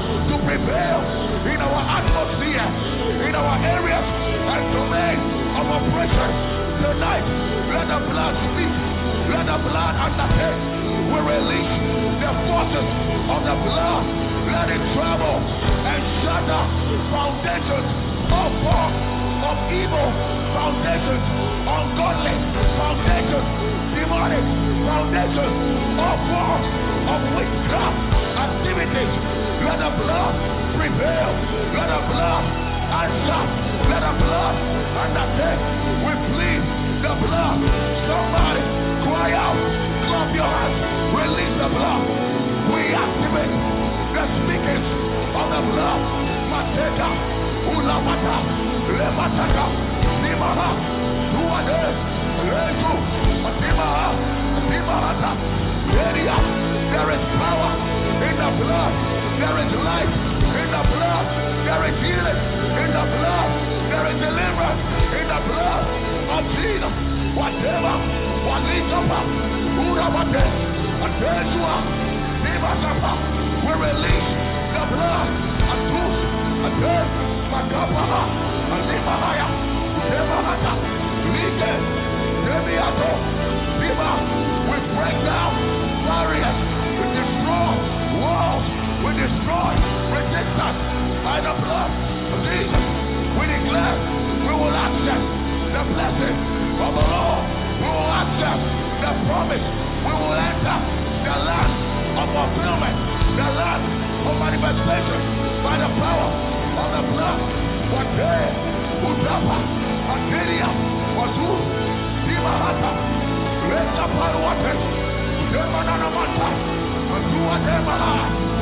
Speaker 3: prevail in our atmosphere, in our areas and domains of operation. Tonight, let the blood speak. Let the blood undertake. We release the forces of the blood. Let it travel and shatter foundations of form, of evil, foundations, ungodly, foundations, demonic, foundations, of form, of witchcraft activities. Let the blood prevail. Let the blood answer. Let the blood undertake. We plead the blood. Somebody cry out. Clap your hands. Release the blood. We activate the speakers of the blood. Mateka, Ulamata, Lemataka, Nimaha, Tuades, Rezu, Timaha, Timahata, area. There is power in the blood. There is life in the blood. There is healing in the blood. There is deliverance in the blood of Jesus. Whatever, Walikapa, Urabate, Atesua, Nimakapa, we release the blood. Atus, Ates, Makapaha, Alimahaya, Temahata, Lige, Demiato, Dima. We break down barriers. We destroy walls. We destroy resistance by the blood of Jesus. We declare we will access the blessing of the Lord. We will access the promise. We will enter the land of fulfillment, the land of manifestation by the power of the blood. What day? Udapa, Ateria, Watu, Dimahata, Leka Paruate, Demanamata, Atua Demaha,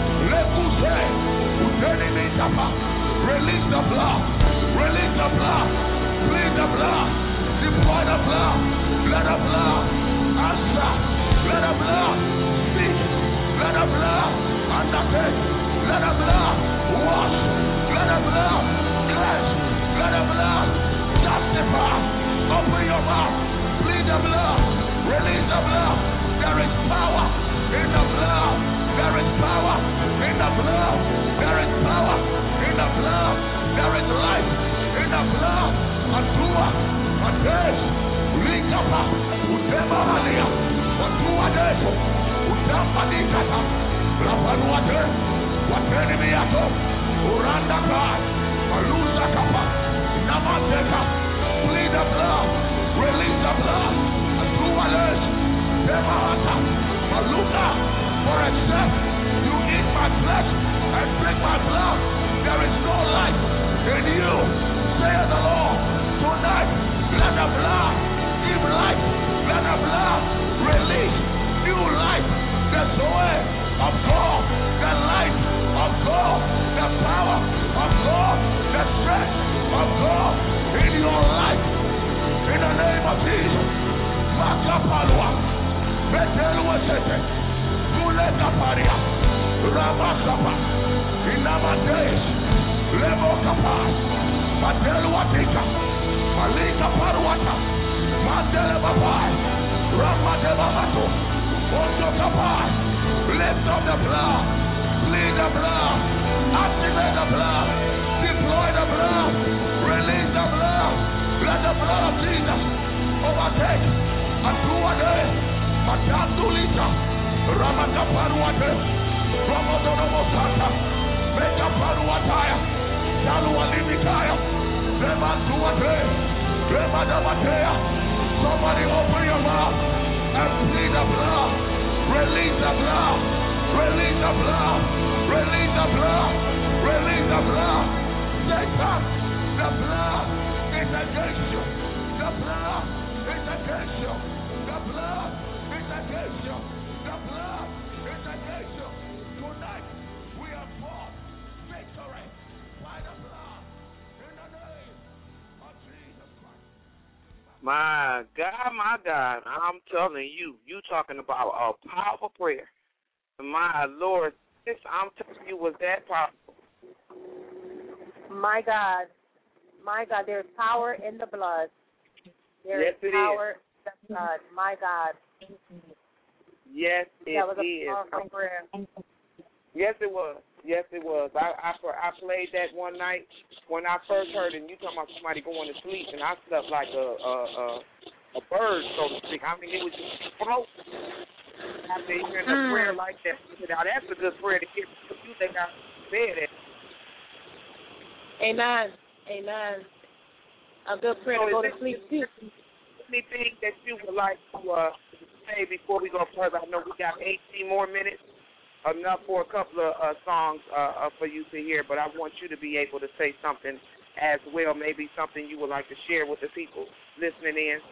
Speaker 3: Lekuse, Uteni Mitapa. Release the blood. Release the blood. Plead the blood. Deploy the blood. Let the blood answer. Let the blood speak. Let the blood undertake. Let the blood wash. Let the blood cleanse. Let the blood justify. Open your mouth. Plead the blood. Release the blood. There is power in the blood. There is power in the blood. There is power in the blood. There is life in the blood. Atua, Ates, Likapa, Utema Halia, Atua Deso, Utama Nikata, Rapanuate, Watenimiato, Uranda Kai, Alusa Kapa, Namateka, plead the blood, release the blood, Atua Les, Temahata, Maluka, for except you eat my flesh and drink my blood, there is no life in you, saith the Lord. Tonight, let the blood give life. Let the blood release new life. The joy of God, the life of God, the power of God, the strength of God in your life. In the name of Jesus. Makapalwa, Betelwa Sete, Muleka Paria, Ramasapa, Inamates, Lemo Kapas, Patelwa Tika. Malika Parwata, Mandela Babai, Ramadeva Mato, Oso Kapai, lift up the blood, plead the blood, activate the blood, deploy the blood, release the blood, let the blood of Jesus overtake, and through a day, Matandulita, Ramaka Parwate, Ramodono Santa, Meka Parwataya, Salua Limikaya. Somebody open your mouth and plead the blood. Release the blood. Release the blood. Release the blood. Release the blood. Satan, the blood is against you. The blood is against you. The blood is against you. The blood is against you. Tonight we have fought victory by the blood.
Speaker 5: My God, my God, I'm telling you, you talking about a powerful prayer. My Lord, this I'm telling you was that powerful.
Speaker 6: My God, my God, there's power in the blood. There
Speaker 5: yes,
Speaker 6: is
Speaker 5: it
Speaker 6: power
Speaker 5: is.
Speaker 6: in the blood. My God.
Speaker 5: Yes, it
Speaker 6: that was
Speaker 5: is.
Speaker 6: a powerful prayer.
Speaker 5: Yes, it was. Yes, it was. I, I I played that one night when I first heard it. And you talking about somebody going to sleep, and I slept like a a a, a bird, so to speak. I mean, it was just close. After hearing a
Speaker 6: Mm.
Speaker 5: prayer like that, now that's a good prayer to get you think I bed at.
Speaker 6: Amen. Amen. A good prayer
Speaker 5: So
Speaker 6: to go
Speaker 5: is
Speaker 6: to
Speaker 5: it-
Speaker 6: sleep too.
Speaker 5: Anything that you would like to uh, say before we go further? I know we got eighteen more minutes, enough for a couple of uh, songs uh, uh, for you to hear, but I want you to be able to say something as well, maybe something you would like to share with the people listening in.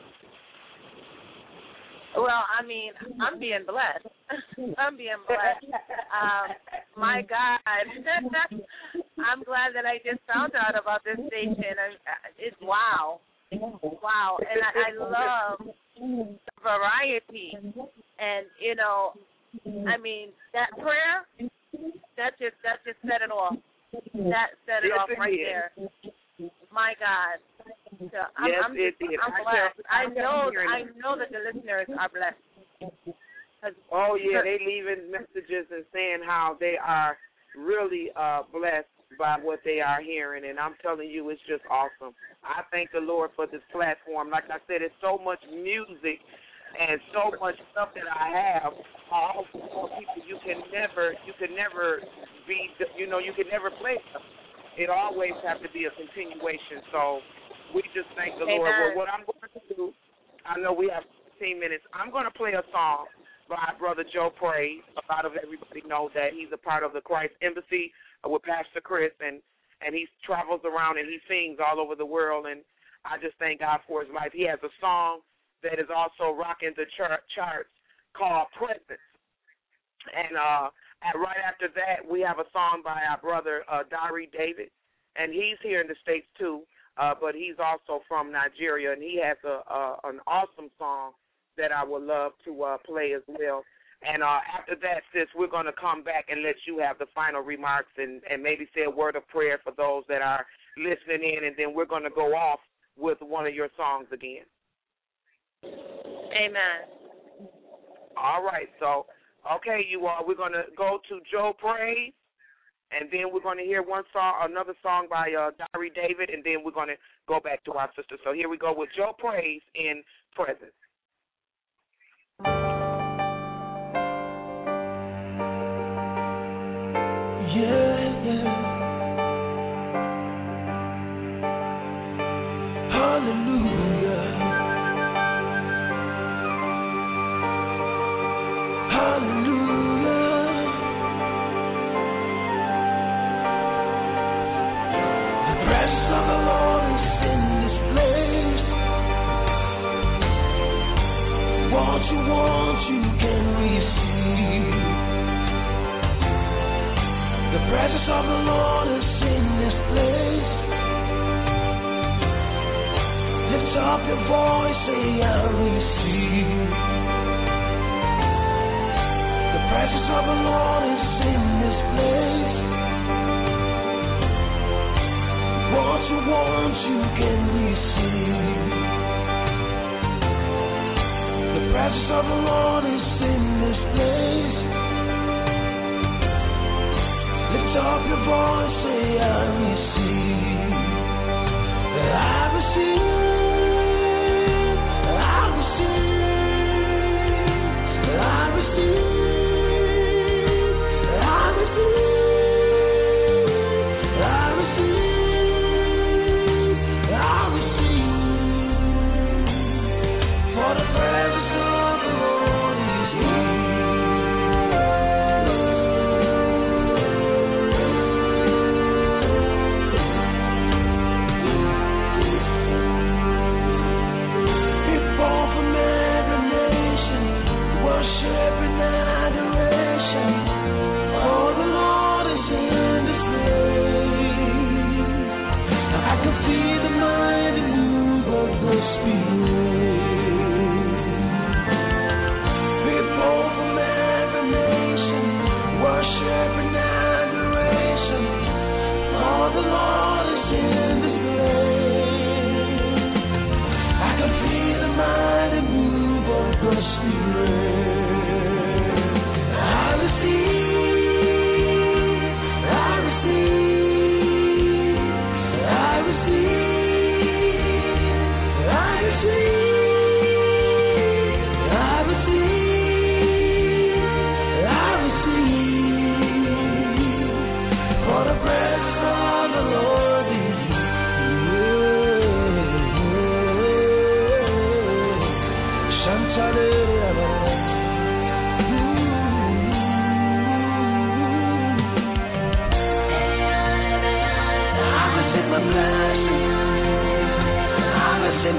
Speaker 6: Well, I mean, I'm being blessed. I'm being blessed. Um, my God, I'm glad that I just found out about this station. I, it's wow, wow, and I, I love the variety. And you know, I mean, that prayer, that just that just set it off. That set it
Speaker 5: Yes,
Speaker 6: off
Speaker 5: it
Speaker 6: right
Speaker 5: did.
Speaker 6: there. My God. So I'm,
Speaker 5: Yes,
Speaker 6: I'm,
Speaker 5: it
Speaker 6: just,
Speaker 5: did.
Speaker 6: I'm
Speaker 5: I
Speaker 6: blessed.
Speaker 5: kept-
Speaker 6: I
Speaker 5: I kept
Speaker 6: know
Speaker 5: hearing
Speaker 6: I
Speaker 5: it.
Speaker 6: know that the listeners are blessed. 'Cause-
Speaker 5: Oh, yeah, they leaving messages and saying how they are really uh, blessed by what they are hearing, and I'm telling you, it's just awesome. I thank the Lord for this platform. Like I said, it's so much music and so much stuff that I have. All for people, you can never, you can never be, you know, you can never play stuff. It always have to be a continuation. So we just thank the Lord.
Speaker 6: Amen.
Speaker 5: Well, what I'm going to do, I know we have fifteen minutes. I'm going to play a song by Brother Joe Praise. A lot of everybody knows that he's a part of the Christ Embassy with Pastor Chris, and, and he travels around and he sings all over the world, and I just thank God for his life. He has a song that is also rocking the chart, charts called Presence. And uh, and right after that, we have a song by our brother uh, Dari David, and he's here in the States too, uh, but he's also from Nigeria, and he has a, a an awesome song that I would love to uh, play as well. And uh, after that, sis, we're going to come back and let you have the final remarks and, and maybe say a word of prayer for those that are listening in, and then we're going to go off with one of your songs again.
Speaker 6: Amen.
Speaker 5: All right, so, okay, you all, we're going to go to Joe Praise, and then we're going to hear one song, another song by uh, Dari David, and then we're going to go back to our sister. So here we go with Joe Praise in Presence.
Speaker 7: Yeah, yeah. Hallelujah. Hallelujah. The presence of the Lord is in this place. What you want, you can receive. The presence of the Lord is in this place. Lift up your voice, say I receive. The presence of the Lord is in this place. What you want, you can receive. The presence of the Lord is in this place. Lift up your voice, say I receive. I receive. I receive. I receive. I receive. I receive. I receive. For the presence of the Lord is here.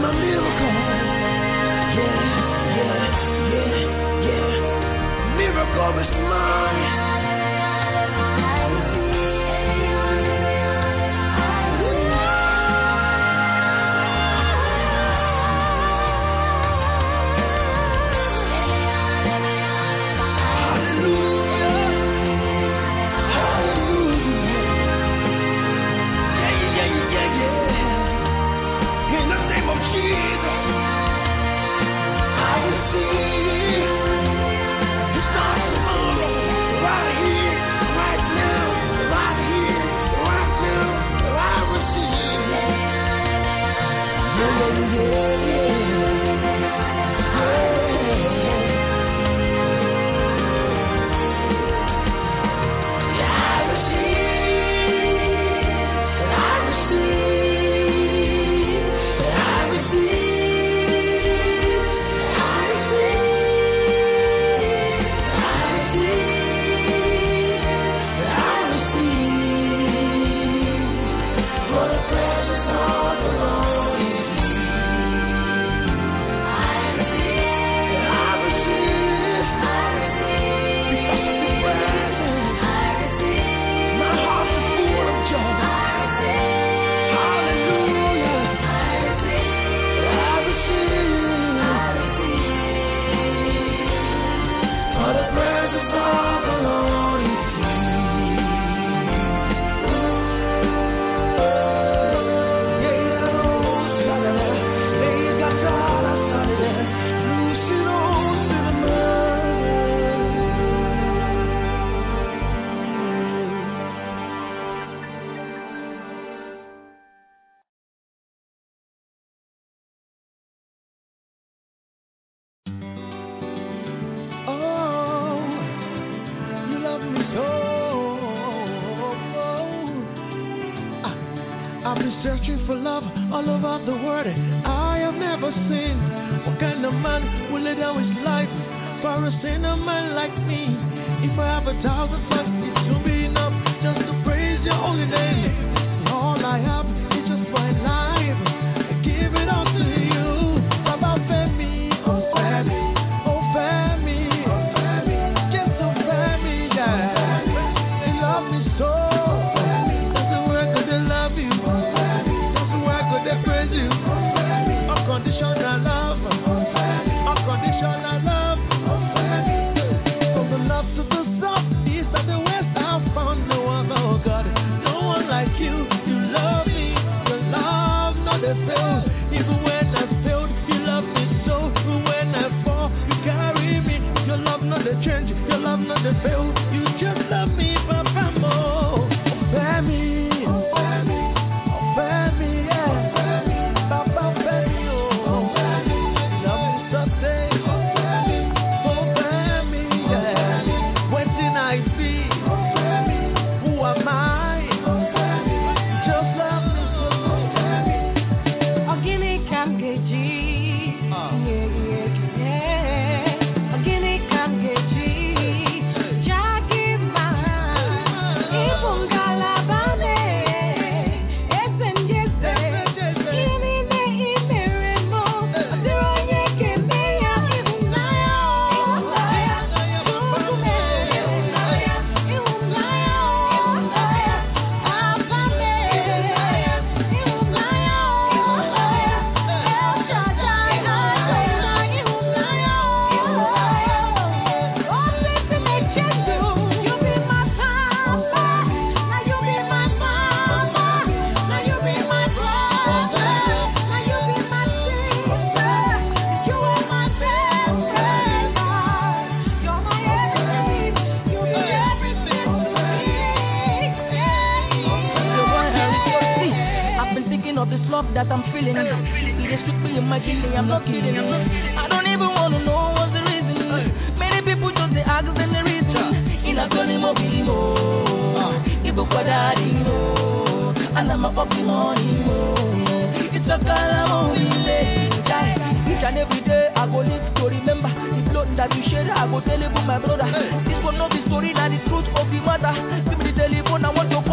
Speaker 7: my miracle. Yeah, yeah, yeah, yeah. Miracle is mine.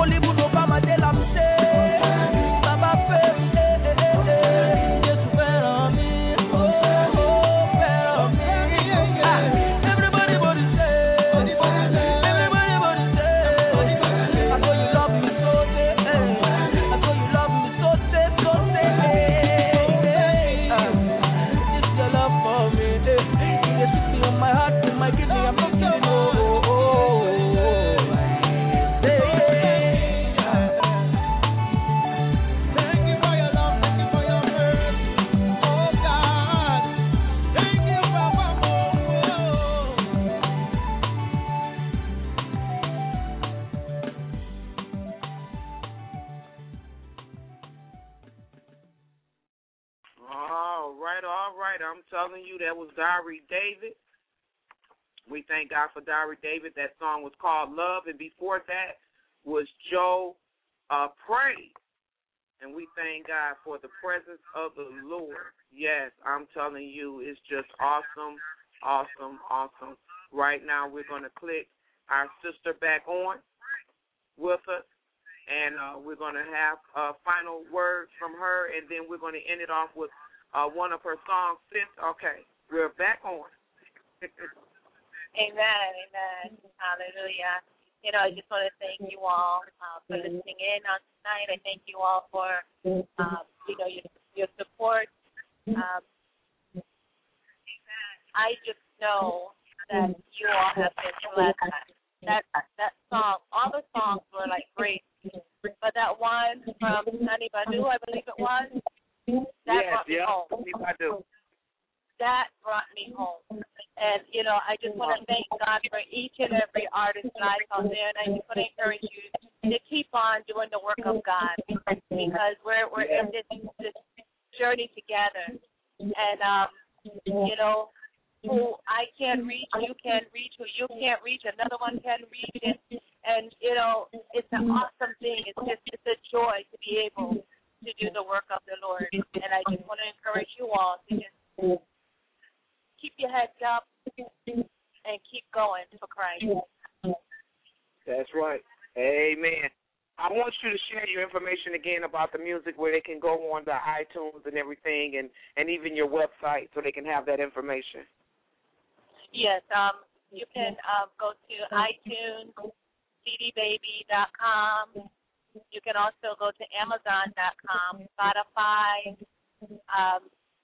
Speaker 7: Baba,
Speaker 5: I'm telling you, that was Diary David. We thank God for Diary David. That song was called Love. And before that was Joe uh, Pray. And we thank God for the presence of the Lord. Yes, I'm telling you, it's just awesome, awesome, awesome. Right now we're going to click our sister back on with us. And uh, we're going to have uh, final words from her, and then we're going to end it off with uh, one of her songs. Sis, okay, we're back on.
Speaker 6: Amen, amen. Hallelujah. You know, I just want to thank you all uh, for listening in on tonight. I thank you all for, um, you know, your, your support. Um, I just know that you all have been blessed. That that song, all the songs were like great, but that one from Sunny Badu, I believe it was, that
Speaker 5: yes,
Speaker 6: brought me
Speaker 5: yeah,
Speaker 6: home.
Speaker 5: Sunny Badu.
Speaker 6: That brought me home. And, you know, I just want to thank God for each and every artist life out there, and I just want to encourage you to keep on doing the work of God, because we're we're in this, this journey together. And, um, you know, who I can reach, you can reach, who you can't reach, another one can reach. And, and you know, it's an awesome thing. It's just it's a joy to be able to do the work of the Lord. And I just want to encourage you all to just keep your heads up and keep going for Christ.
Speaker 5: That's right. Amen. I want you to share your information again about the music, where they can go on the iTunes and everything, and, and even your website, so they can have that information.
Speaker 6: Yes, um, you can um, go to iTunes, c d baby dot com. You can also go to amazon dot com, Spotify. Um,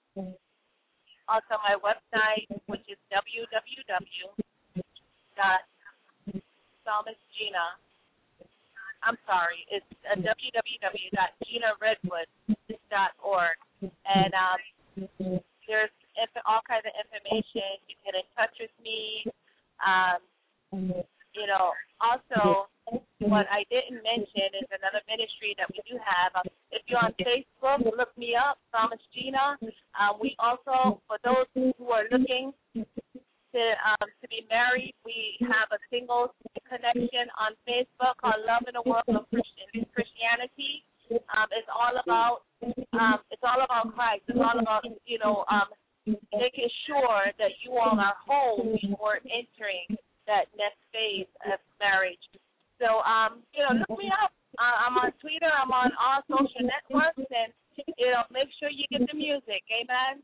Speaker 6: also, my website, which is w w w dot psalmist gina. I'm sorry, it's uh, w w w dot gina redwood dot org. And um, there's all kinds of information. You can get in touch with me. Um, you know, also, what I didn't mention is another ministry that we do have. Um, if you're on Facebook, look me up, Psalmist Gina. Um, we also, for those who are looking to um, to be married, we have a singles connection on Facebook called Love in the World of Christian, Christianity. Um, it's all about um, it's all about Christ. It's all about, you know, um, making sure that you all are whole before entering that next phase of marriage. So, um, you know, look me up. Uh, I'm on Twitter. I'm on all social networks, and, you know, make sure you get the music. Amen?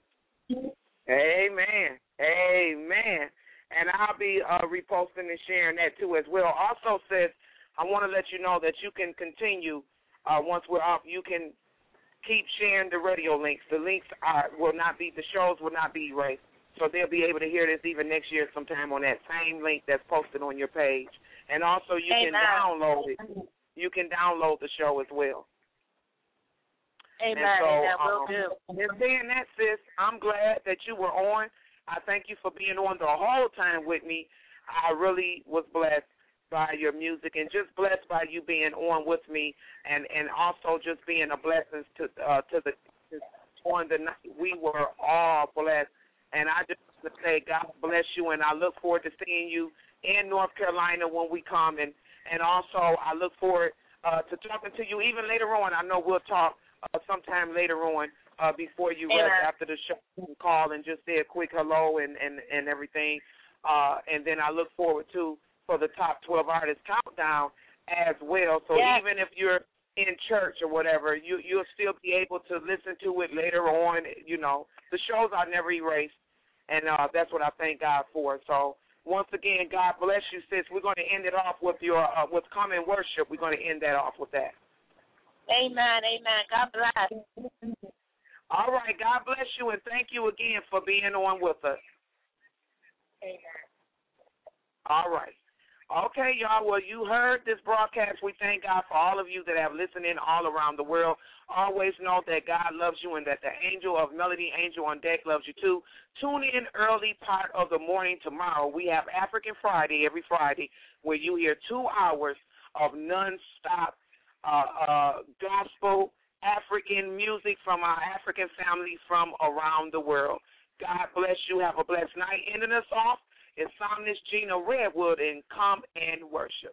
Speaker 5: Amen. Amen. And I'll be uh, reposting and sharing that, too, as well. Also, sis, I want to let you know that you can continue, uh, once we're off, you can keep sharing the radio links. The links are, will not be, the shows will not be erased. So they'll be able to hear this even next year sometime on that same link that's posted on your page. And also you
Speaker 6: Amen.
Speaker 5: can download it. You can download the show as well.
Speaker 6: Amen.
Speaker 5: And so,
Speaker 6: Amen. Will
Speaker 5: um,
Speaker 6: do.
Speaker 5: And saying that, sis, I'm glad that you were on. I thank you for being on the whole time with me. I really was blessed by your music, and just blessed by you being on with me, and, and also just being a blessing to uh, to the on the night. We were all blessed, and I just want to say God bless you, and I look forward to seeing you in North Carolina when we come, and, and also I look forward uh, to talking to you even later on. I know we'll talk uh, sometime later on uh, before you
Speaker 6: Amen.
Speaker 5: rest after the show, and call and just say a quick hello and, and, and everything, uh, and then I look forward to for the top twelve artists countdown as well. So
Speaker 6: yes.
Speaker 5: even if you're in church or whatever, you, you'll still be able to listen to it later on. You know, the shows are never erased, and uh, that's what I thank God for. So once again, God bless you, sis. We're going to end it off with your uh, with Come and Worship. We're going to end that off with that.
Speaker 6: Amen, amen. God bless.
Speaker 5: All right, God bless you, and thank you again for being on with us.
Speaker 6: Amen.
Speaker 5: All right. Okay, y'all, well, you heard this broadcast. We thank God for all of you that have listened in all around the world. Always know that God loves you and that the angel of Melody, Angel on Deck, loves you too. Tune in early part of the morning tomorrow. We have African Friday every Friday where you hear two hours of nonstop uh, uh, gospel, African music from our African families from around the world. God bless you. Have a blessed night. Ending us off is Psalmist Gina Redwood in Come and Worship.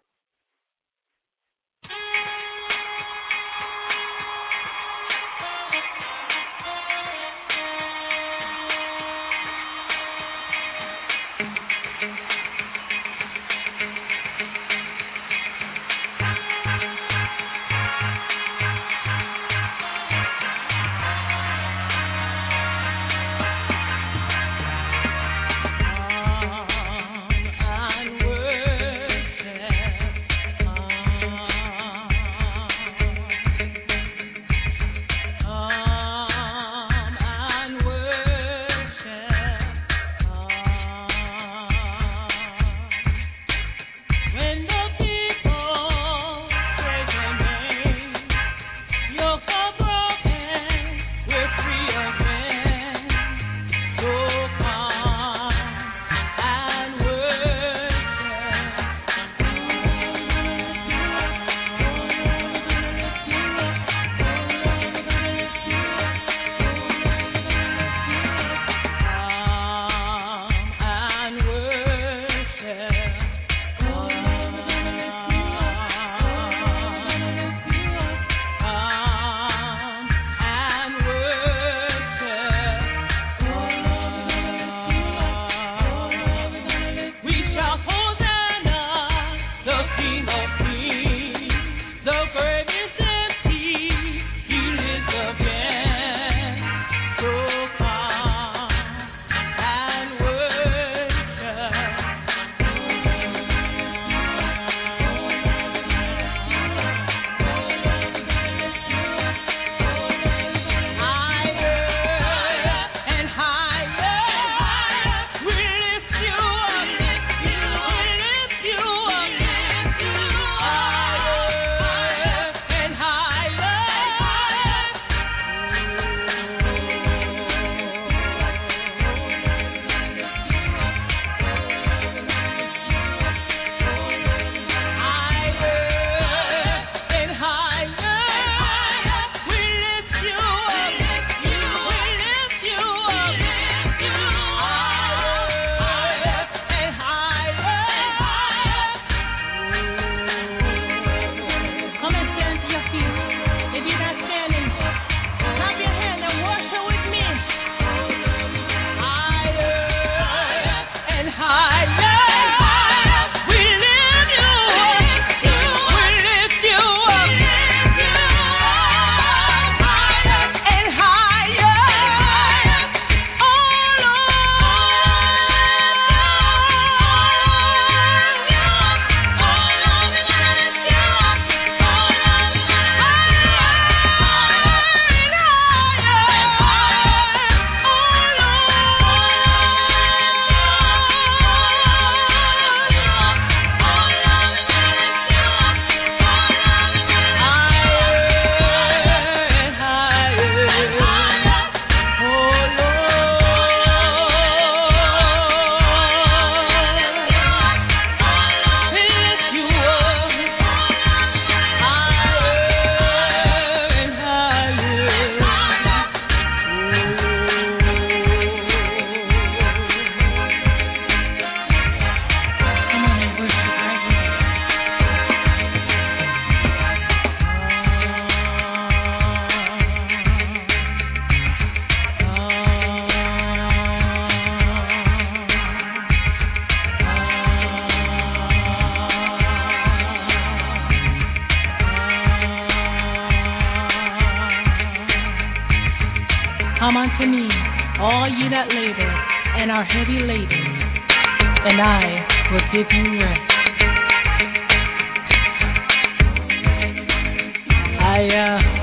Speaker 1: Come unto me, all ye that labor and are heavy laden, and I will give you rest. I, uh,